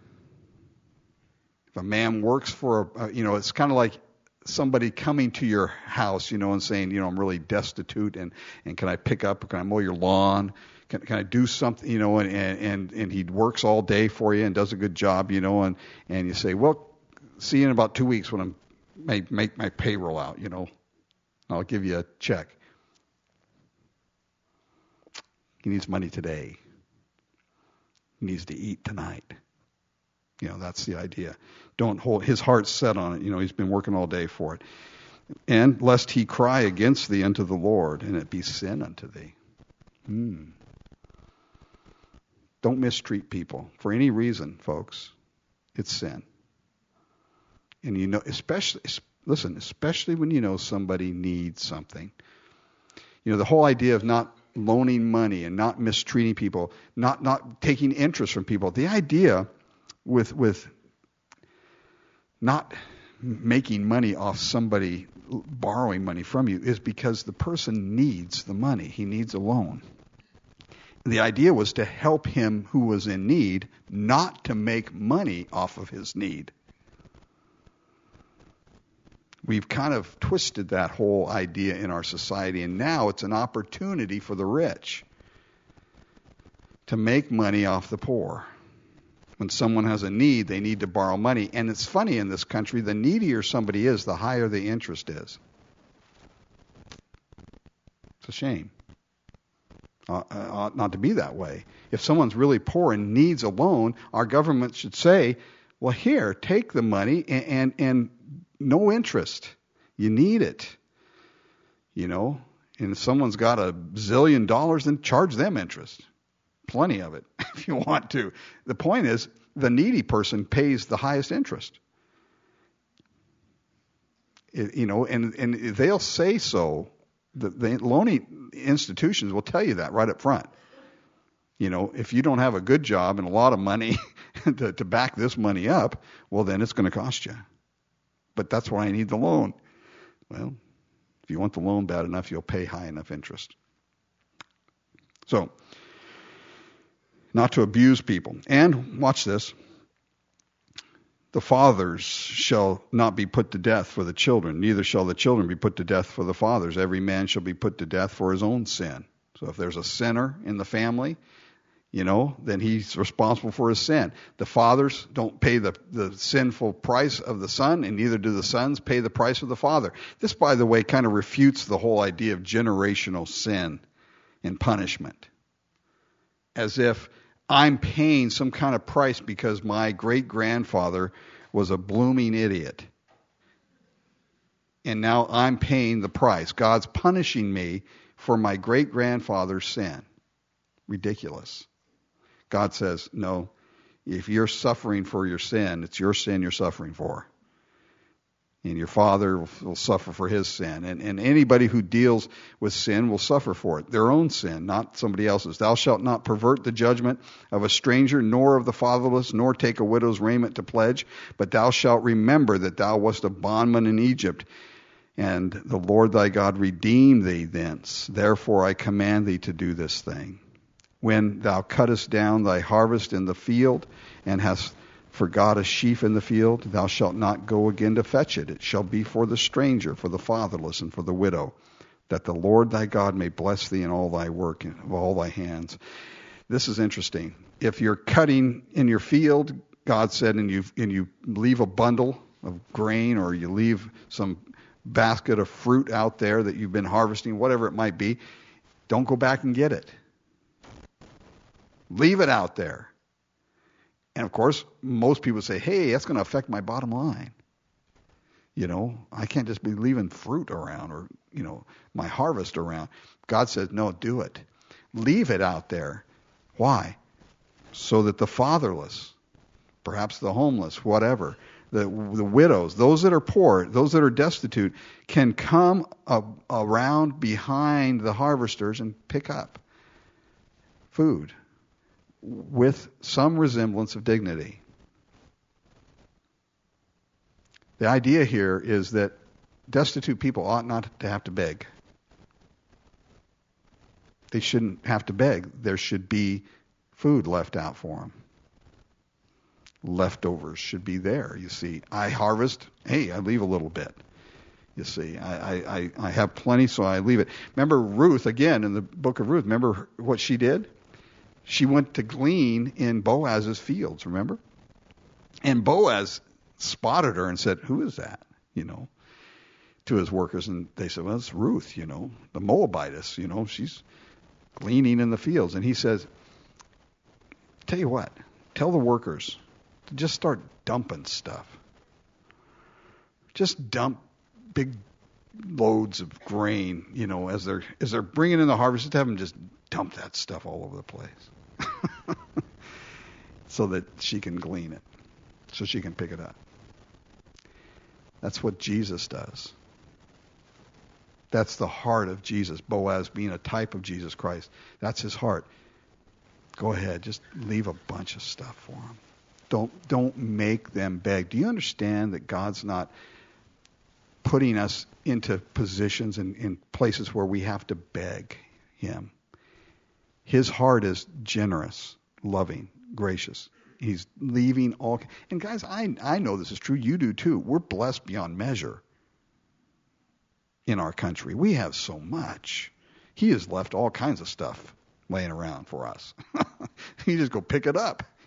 If a man works for, it's kind of like somebody coming to your house, and saying, I'm really destitute, and can I pick up, can I mow your lawn? Can I do something, and he works all day for you and does a good job, and you say, well, see you in about 2 weeks when I make my payroll out, I'll give you a check. He needs money today. He needs to eat tonight. That's the idea. Don't hold his heart set on it. He's been working all day for it. And lest he cry against thee unto the Lord, and it be sin unto thee. Don't mistreat people for any reason, folks. It's sin. And especially when you know somebody needs something. The whole idea of not loaning money and not mistreating people, not taking interest from people. The idea with not making money off somebody borrowing money from you is because the person needs the money. He needs a loan. The idea was to help him who was in need, not to make money off of his need. We've kind of twisted that whole idea in our society, and now it's an opportunity for the rich to make money off the poor. When someone has a need, they need to borrow money. And it's funny in this country, the needier somebody is, the higher the interest is. It's a shame. Ought not to be that way. If someone's really poor and needs a loan, our government should say, well, here, take the money and no interest. You need it. You know, and if someone's got $1 zillion, then charge them interest. Plenty of it, if you want to. The point is, the needy person pays the highest interest. And they'll say so. The loaning institutions will tell you that right up front. You know, if you don't have a good job and a lot of money to back this money up, well, then it's going to cost you. But that's why I need the loan. Well, if you want the loan bad enough, you'll pay high enough interest. So, not to abuse people. And, watch this, the fathers shall not be put to death for the children, neither shall the children be put to death for the fathers. Every man shall be put to death for his own sin. So if there's a sinner in the family, you know, then he's responsible for his sin. The fathers don't pay the sinful price of the son, and neither do the sons pay the price of the father. This, by the way, kind of refutes the whole idea of generational sin and punishment. As if I'm paying some kind of price because my great-grandfather was a blooming idiot. And now I'm paying the price. God's punishing me for my great-grandfather's sin. Ridiculous. God says, no, if you're suffering for your sin, it's your sin you're suffering for. And your father will suffer for his sin. And anybody who deals with sin will suffer for it. Their own sin, not somebody else's. Thou shalt not pervert the judgment of a stranger, nor of the fatherless, nor take a widow's raiment to pledge. But thou shalt remember that thou wast a bondman in Egypt, and the Lord thy God redeemed thee thence. Therefore I command thee to do this thing. When thou cuttest down thy harvest in the field, and hast forgot a sheaf in the field, thou shalt not go again to fetch it. It shall be for the stranger, for the fatherless, and for the widow, that the Lord thy God may bless thee in all thy work of all thy hands. This is interesting. If you're cutting in your field, God said, and you leave a bundle of grain, or you leave some basket of fruit out there that you've been harvesting, whatever it might be, don't go back and get it. Leave it out there. And of course, most people say, hey, that's going to affect my bottom line. You know, I can't just be leaving fruit around or, you know, my harvest around. God says, no, do it. Leave it out there. Why? So that the fatherless, perhaps the homeless, whatever, the widows, those that are poor, those that are destitute, can come around behind the harvesters and pick up food with some resemblance of dignity. The idea here is that destitute people ought not to have to beg. They shouldn't have to beg. There should be food left out for them. Leftovers should be there, you see. I harvest, hey, I leave a little bit. You see, I have plenty, so I leave it. Remember Ruth, again, in the book of Ruth, remember what she did? She went to glean in Boaz's fields, remember? And Boaz spotted her and said, who is that? You know, to his workers. And they said, well, it's Ruth, you know, the Moabitess, you know, she's gleaning in the fields. And he says, tell you what, tell the workers to just start dumping stuff. Just dump big loads of grain, you know, as they're bringing in the harvest, just have them just dump that stuff all over the place. So that she can glean it, so she can pick it up. That's what Jesus does. That's the heart of Jesus. Boaz being a type of Jesus Christ. That's his heart. Go ahead, just leave a bunch of stuff for them. Don't make them beg. Do you understand that God's not putting us into positions in places where we have to beg him? His heart is generous, loving, gracious. He's leaving all. And guys, I know this is true. You do too. We're blessed beyond measure in our country. We have so much. He has left all kinds of stuff laying around for us. You just go pick it up.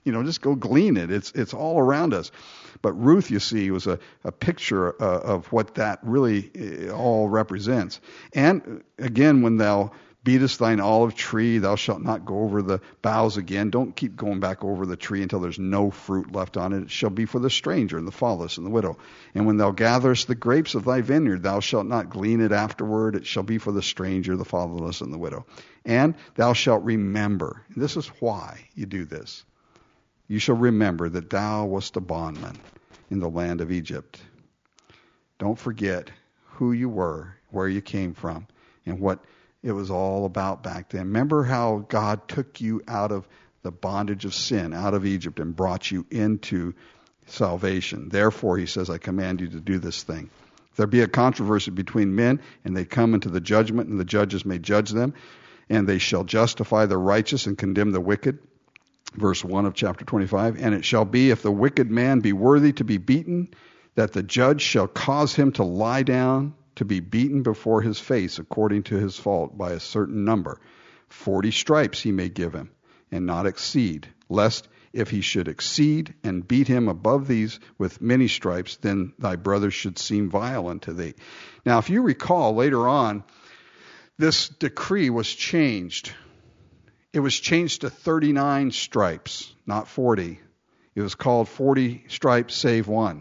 just go glean it. It's all around us. But Ruth, you see, was a picture of what that really all represents. And again, when thou beatest thine olive tree, thou shalt not go over the boughs again. Don't keep going back over the tree until there's no fruit left on it. It shall be for the stranger and the fatherless and the widow. And when thou gatherest the grapes of thy vineyard, thou shalt not glean it afterward. It shall be for the stranger, the fatherless, and the widow. And thou shalt remember. And this is why you do this. You shall remember that thou wast a bondman in the land of Egypt. Don't forget who you were, where you came from, and what it was all about back then. Remember how God took you out of the bondage of sin, out of Egypt, and brought you into salvation. Therefore, he says, I command you to do this thing. If there be a controversy between men, and they come into the judgment, and the judges may judge them, and they shall justify the righteous and condemn the wicked. Verse 1 of chapter 25. And it shall be, if the wicked man be worthy to be beaten, that the judge shall cause him to lie down, to be beaten before his face according to his fault by a certain number. 40 stripes he may give him, and not exceed, lest if he should exceed and beat him above these with many stripes, then thy brother should seem vile unto thee. Now, if you recall, later on, this decree was changed. It was changed to 39 stripes, not 40. It was called 40 stripes save one.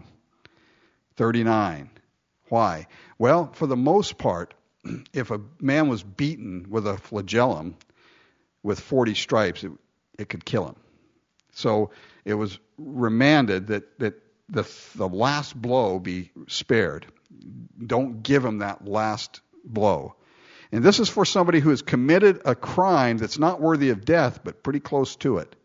39. Why? Well, for the most part, if a man was beaten with a flagellum with 40 stripes, it could kill him. So it was remanded that the last blow be spared. Don't give him that last blow. And this is for somebody who has committed a crime that's not worthy of death, but pretty close to it.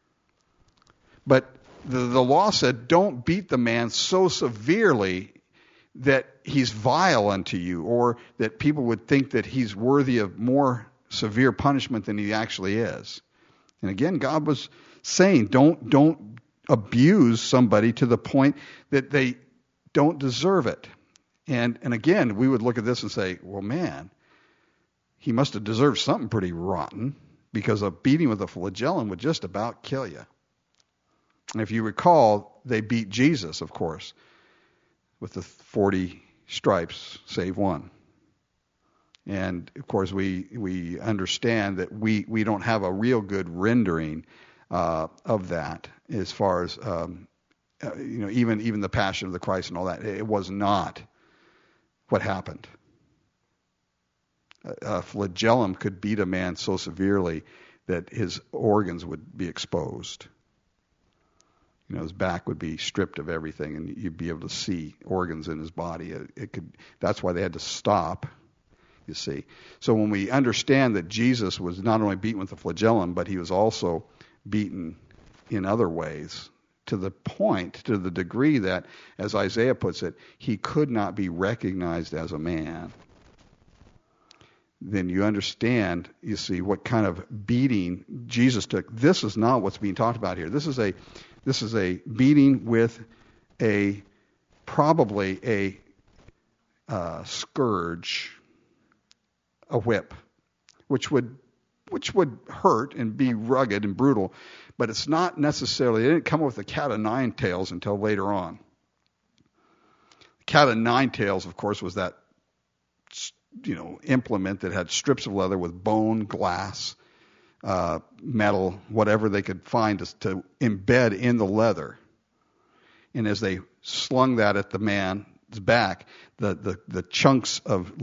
But the law said, don't beat the man so severely that he's vile unto you, or that people would think that he's worthy of more severe punishment than he actually is. And again, God was saying, don't abuse somebody to the point that they don't deserve it. And again, we would look at this and say, well, man, he must have deserved something pretty rotten, because a beating with a flagellum would just about kill you. And if you recall, they beat Jesus, of course, with the 40 stripes, save one. And, of course, we understand that we don't have a real good rendering of that as far as, even the Passion of the Christ and all that. It was not what happened. A flagellum could beat a man so severely that his organs would be exposed. His back would be stripped of everything, and you'd be able to see organs in his body. That's why they had to stop, you see. So when we understand that Jesus was not only beaten with the flagellum, but he was also beaten in other ways, to the degree that, as Isaiah puts it, he could not be recognized as a man, then you understand, you see, what kind of beating Jesus took. This is not what's being talked about here. This is a beating with probably a scourge, a whip, which would hurt and be rugged and brutal, but it's not necessarily. It didn't come with the cat of nine tails until later on. The cat of nine tails, of course, was that implement that had strips of leather with bone, glass, metal, whatever they could find to embed in the leather. And as they slung that at the man's back, the chunks of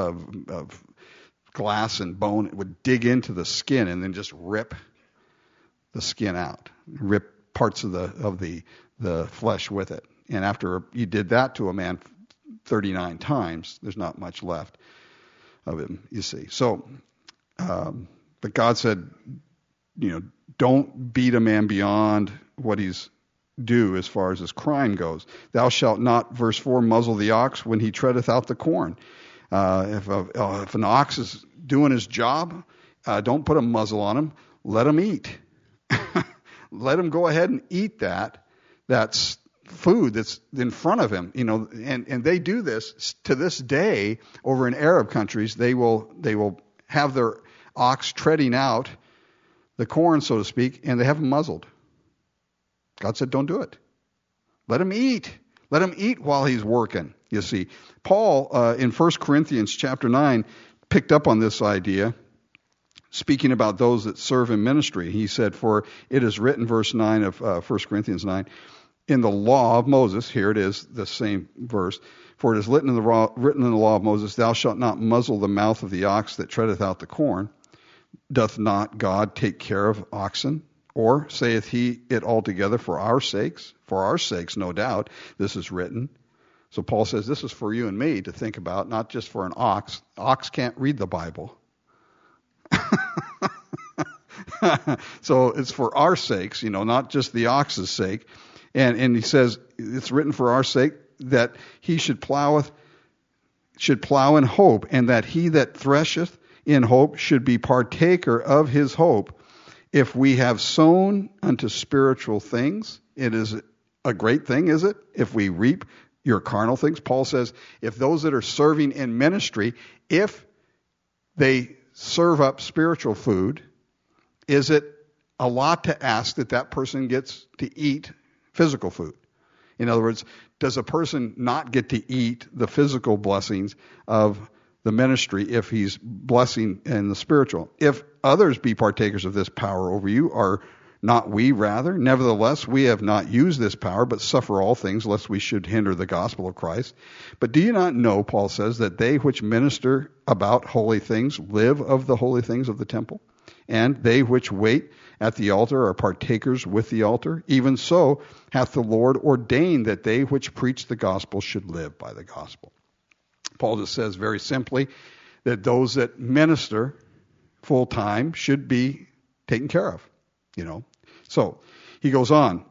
glass and bone would dig into the skin and then just rip the skin out, rip parts of the flesh with it. And after you did that to a man 39 times, there's not much left of him, you see. So, but God said, don't beat a man beyond what he's due as far as his crime goes. Thou shalt not, verse 4, muzzle the ox when he treadeth out the corn. If an ox is doing his job, don't put a muzzle on him. Let him eat. Let him go ahead and eat that. That's food that's in front of him, and they do this to this day over in Arab countries. They will have their ox treading out the corn, so to speak, and they have them muzzled. God said, don't do it. Let him eat. Let him eat while he's working, you see. Paul, in 1 Corinthians chapter 9, picked up on this idea, speaking about those that serve in ministry. He said, for it is written, verse 9 of 1 Corinthians 9, in the law of Moses, here it is, the same verse, for it is written in the law of Moses, thou shalt not muzzle the mouth of the ox that treadeth out the corn. Doth not God take care of oxen? Or saith he it altogether for our sakes? For our sakes, no doubt, this is written. So Paul says this is for you and me to think about, not just for an ox. Ox can't read the Bible. So it's for our sakes, not just the ox's sake. And he says it's written for our sake that he should plow in hope, and that he that thresheth in hope should be partaker of his hope. If we have sown unto spiritual things, it is a great thing, is it? If we reap your carnal things. Paul says, if those that are serving in ministry, if they serve up spiritual food, is it a lot to ask that that person gets to eat physical food? In other words, does a person not get to eat the physical blessings of the ministry if he's blessing in the spiritual? If others be partakers of this power over you, are not we rather? Nevertheless, we have not used this power, but suffer all things, lest we should hinder the gospel of Christ. But do you not know, Paul says, that they which minister about holy things live of the holy things of the temple? And they which wait at the altar are partakers with the altar. Even so hath the Lord ordained that they which preach the gospel should live by the gospel. Paul just says very simply that those that minister full time should be taken care of, So he goes on.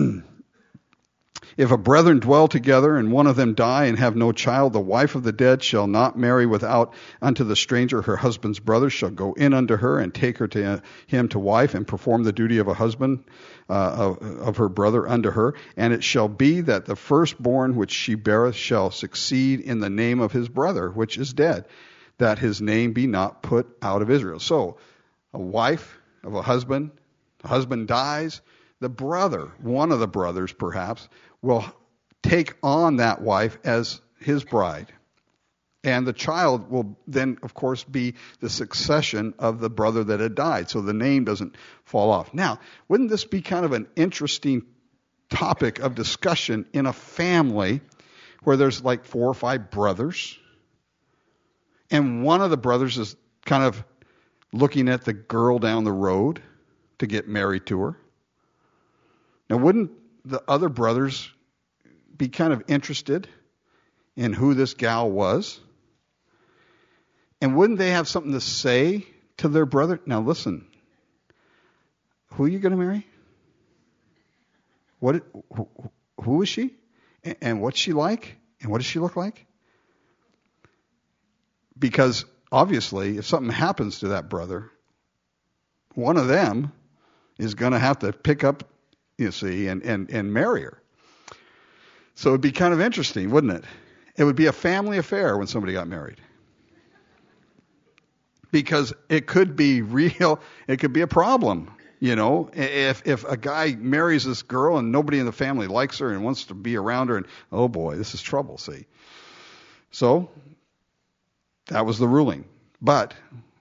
If a brethren dwell together, and one of them die and have no child, the wife of the dead shall not marry without unto the stranger her husband's brother shall go in unto her and take her to him to wife, and perform the duty of a husband of her brother unto her. And it shall be that the firstborn which she beareth shall succeed in the name of his brother which is dead, that his name be not put out of Israel. So a wife of a husband, the husband dies, the brother, one of the brothers perhaps, will take on that wife as his bride. And the child will then, of course, be the succession of the brother that had died. So the name doesn't fall off. Now, wouldn't this be kind of an interesting topic of discussion in a family where there's like 4 or 5 brothers, and one of the brothers is kind of looking at the girl down the road to get married to her? Now, wouldn't the other brothers be kind of interested in who this gal was? And wouldn't they have something to say to their brother? Now listen, who are you going to marry? Who is she? And what's she like? And what does she look like? Because obviously, if something happens to that brother, one of them is going to have to pick up, and marry her. So it'd be kind of interesting, wouldn't it? It would be a family affair when somebody got married. Because it could be real, it could be a problem, If a guy marries this girl and nobody in the family likes her and wants to be around her, and oh boy, this is trouble, see. So that was the ruling. But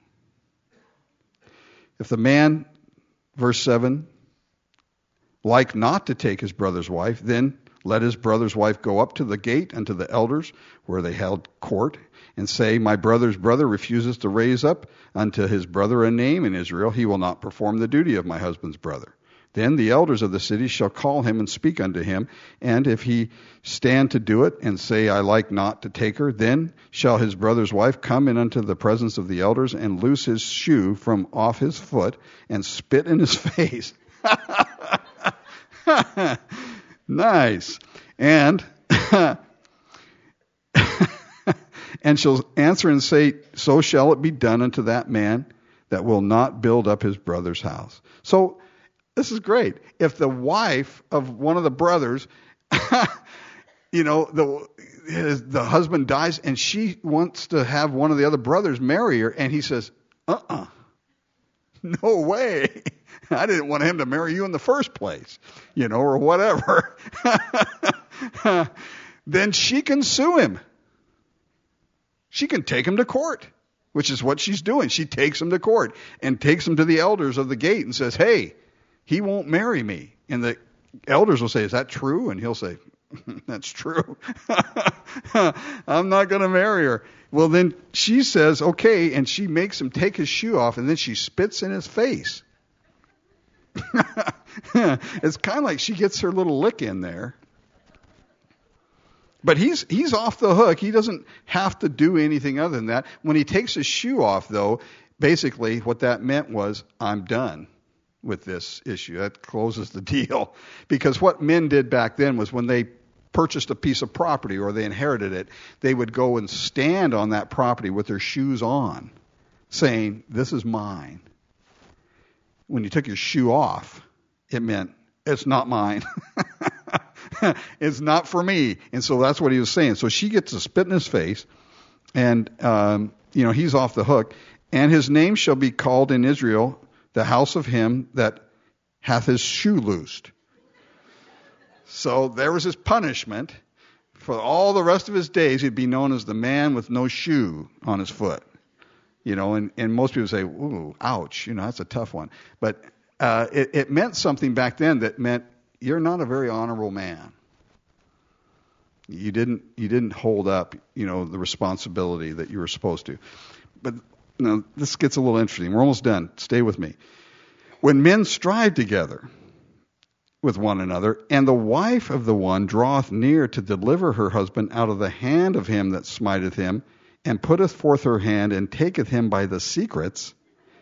if the man, verse 7, like not to take his brother's wife, then let his brother's wife go up to the gate unto the elders where they held court, and say, my brother's brother refuses to raise up unto his brother a name in Israel. He will not perform the duty of my husband's brother. Then the elders of the city shall call him and speak unto him, and if he stand to do it, and say, I like not to take her, then shall his brother's wife come in unto the presence of the elders, and loose his shoe from off his foot, and spit in his face. Nice. And and she'll answer and say, so shall it be done unto that man that will not build up his brother's house. So this is great. If the wife of one of the brothers, the husband dies and she wants to have one of the other brothers marry her, and he says, no way. I didn't want him to marry you in the first place, or whatever. Then she can sue him. She can take him to court, which is what she's doing. She takes him to court and takes him to the elders of the gate and says, hey, he won't marry me. And the elders will say, is that true? And he'll say, that's true. I'm not going to marry her. Well, then she says, okay, and she makes him take his shoe off, and then she spits in his face. It's kind of like she gets her little lick in there. But he's off the hook. He doesn't have to do anything other than that. When he takes his shoe off, though, basically what that meant was, I'm done with this issue. That closes the deal. Because what men did back then was when they purchased a piece of property or they inherited it, they would go and stand on that property with their shoes on, saying, this is mine. When you took your shoe off, it meant, it's not mine. It's not for me. And so that's what he was saying. So she gets to spit in his face, and he's off the hook. And his name shall be called in Israel the house of him that hath his shoe loosed. So there was his punishment. For all the rest of his days, he'd be known as the man with no shoe on his foot. And most people say, ooh, ouch, that's a tough one. But it meant something back then that meant you're not a very honorable man. You didn't hold up, the responsibility that you were supposed to. But this gets a little interesting. We're almost done. Stay with me. When men strive together with one another, and the wife of the one draweth near to deliver her husband out of the hand of him that smiteth him, and putteth forth her hand, and taketh him by the secrets,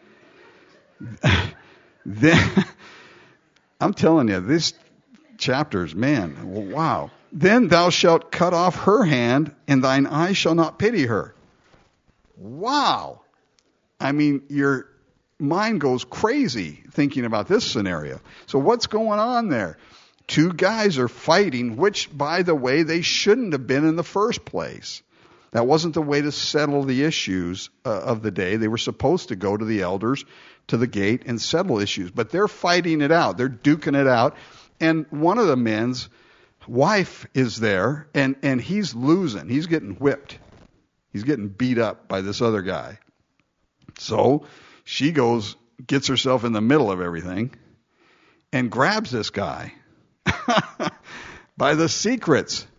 then, I'm telling you, these chapters, man, wow. Then thou shalt cut off her hand, and thine eye shall not pity her. Wow. I mean, your mind goes crazy thinking about this scenario. So what's going on there? Two guys are fighting, which, by the way, they shouldn't have been in the first place. That wasn't the way to settle the issues of the day. They were supposed to go to the elders, to the gate, and settle issues. But they're fighting it out. They're duking it out. And one of the men's wife is there, and he's losing. He's getting whipped. He's getting beat up by this other guy. So she gets herself in the middle of everything, and grabs this guy by the secrets.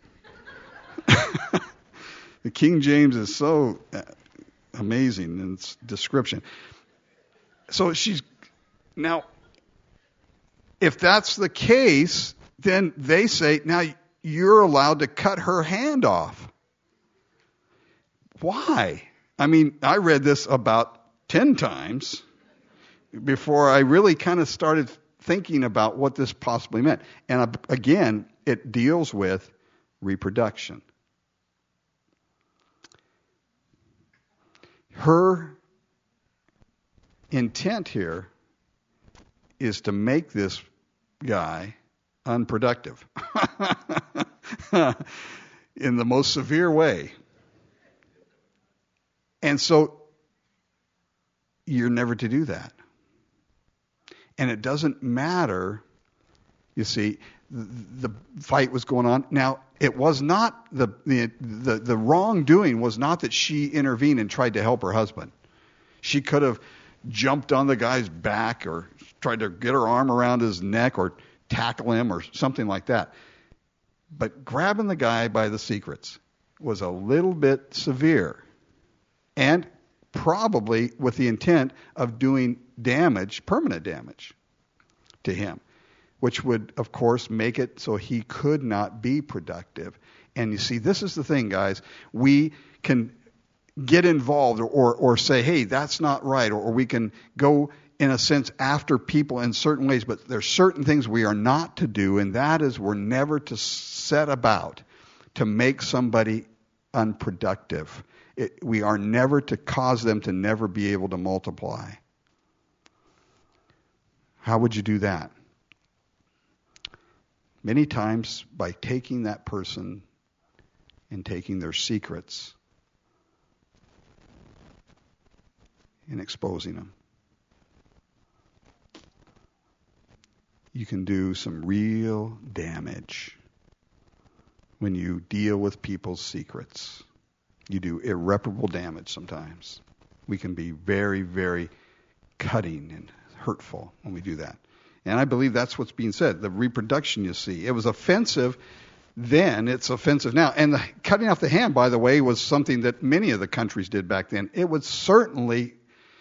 The King James is so amazing in its description. So now, if that's the case, then they say, now you're allowed to cut her hand off. Why? I mean, I read this about 10 times before I really kind of started thinking about what this possibly meant. And again, it deals with reproduction. Her intent here is to make this guy unproductive in the most severe way. And so you're never to do that. And it doesn't matter, you see, the fight was going on. Now, it was not the wrongdoing was not that she intervened and tried to help her husband. She could have jumped on the guy's back or tried to get her arm around his neck or tackle him or something like that. But grabbing the guy by the secrets was a little bit severe, and probably with the intent of doing damage, permanent damage to him, which would, of course, make it so he could not be productive. And you see, this is the thing, guys. We can get involved or say, hey, that's not right, or we can go, in a sense, after people in certain ways, but there's certain things we are not to do, and that is we're never to set about to make somebody unproductive. We are never to cause them to never be able to multiply. How would you do that? Many times by taking that person and taking their secrets and exposing them. you can do some real damage when you deal with people's secrets. You do irreparable damage sometimes. We can be very, very cutting and hurtful when we do that. And I believe that's what's being said. The reproduction, you see, it was offensive then, it's offensive now. And the cutting off the hand, by the way, was something that many of the countries did back then. It would certainly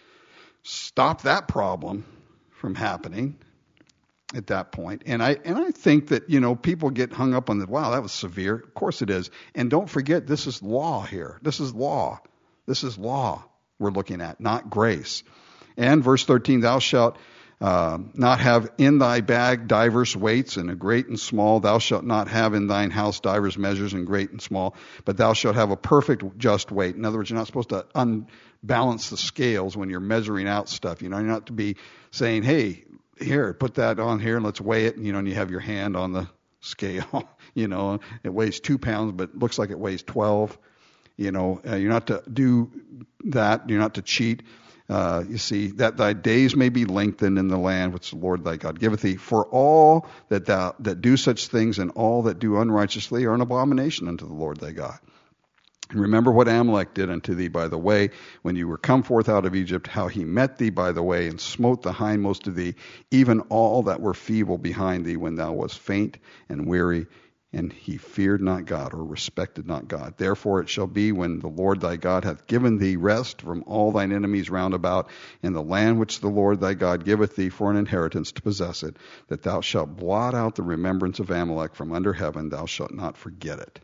stop that problem from happening at that point. And I think that, people get hung up on wow, that was severe. Of course it is. And don't forget, this is law here. This is law. This is law we're looking at, not grace. And verse 13, thou shalt not have in thy bag divers weights, and a great and small. Thou shalt not have in thine house divers measures, and great and small. But thou shalt have a perfect just weight. In other words, you're not supposed to unbalance the scales when you're measuring out stuff. You're not to be saying, hey, here, put that on here and let's weigh it. And you have your hand on the scale. It weighs 2 pounds, but it looks like it weighs 12. You're not to do that. You're not to cheat. You see, that thy days may be lengthened in the land which the Lord thy God giveth thee. For all that do such things and all that do unrighteously are an abomination unto the Lord thy God. And remember what Amalek did unto thee by the way, when you were come forth out of Egypt, how he met thee by the way, and smote the hindmost of thee, even all that were feeble behind thee, when thou wast faint and weary, and he feared not God, or respected not God. Therefore it shall be, when the Lord thy God hath given thee rest from all thine enemies round about, in the land which the Lord thy God giveth thee for an inheritance to possess it, that thou shalt blot out the remembrance of Amalek from under heaven, thou shalt not forget it.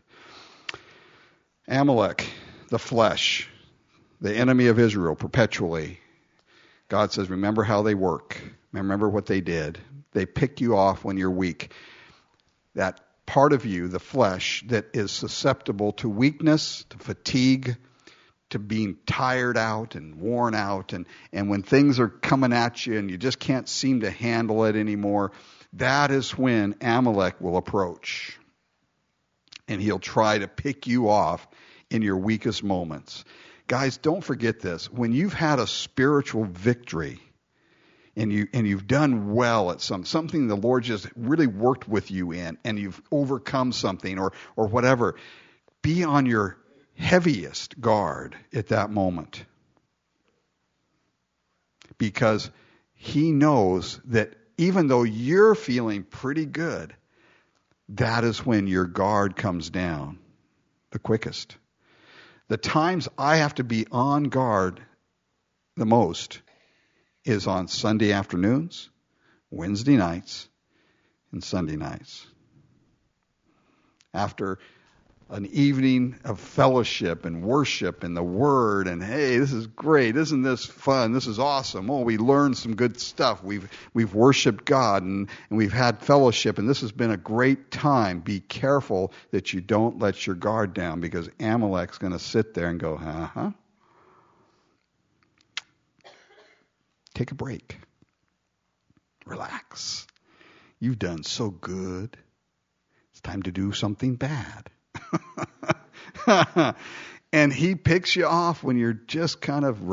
Amalek, the flesh, the enemy of Israel perpetually. God says, remember how they work. Remember what they did. They pick you off when you're weak. That part of you, the flesh, that is susceptible to weakness, to fatigue, to being tired out and worn out. And when things are coming at you and you just can't seem to handle it anymore, that is when Amalek will approach. And he'll try to pick you off in your weakest moments. Guys, don't forget this. When you've had a spiritual victory and you've done well at something the Lord just really worked with you in, and you've overcome something or whatever, be on your heaviest guard at that moment. Because he knows that even though you're feeling pretty good, that is when your guard comes down the quickest. The times I have to be on guard the most is on Sunday afternoons, Wednesday nights, and Sunday nights. After an evening of fellowship and worship and the Word, and hey, this is great, isn't this fun, this is awesome, oh, we learned some good stuff, we've worshiped God, and we've had fellowship, and this has been a great time. Be careful that you don't let your guard down, because Amalek's going to sit there and go, take a break. Relax. You've done so good. It's time to do something bad. And he picks you off when you're just kind of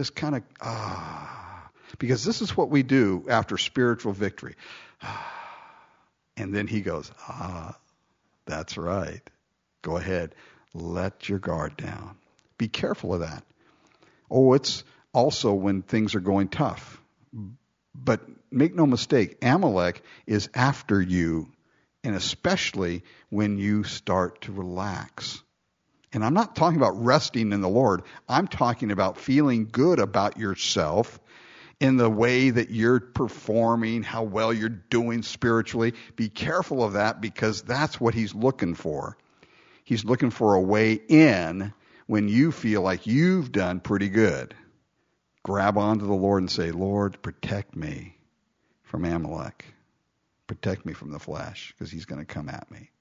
because this is what we do after spiritual victory. And then he goes, that's right. Go ahead. Let your guard down. Be careful of that. Oh, it's also when things are going tough. But make no mistake, Amalek is after you, and especially when you start to relax. And I'm not talking about resting in the Lord. I'm talking about feeling good about yourself in the way that you're performing, how well you're doing spiritually. Be careful of that, because that's what he's looking for. He's looking for a way in when you feel like you've done pretty good. Grab onto the Lord and say, Lord, protect me from Amalek. Protect me from the flesh, because he's going to come at me.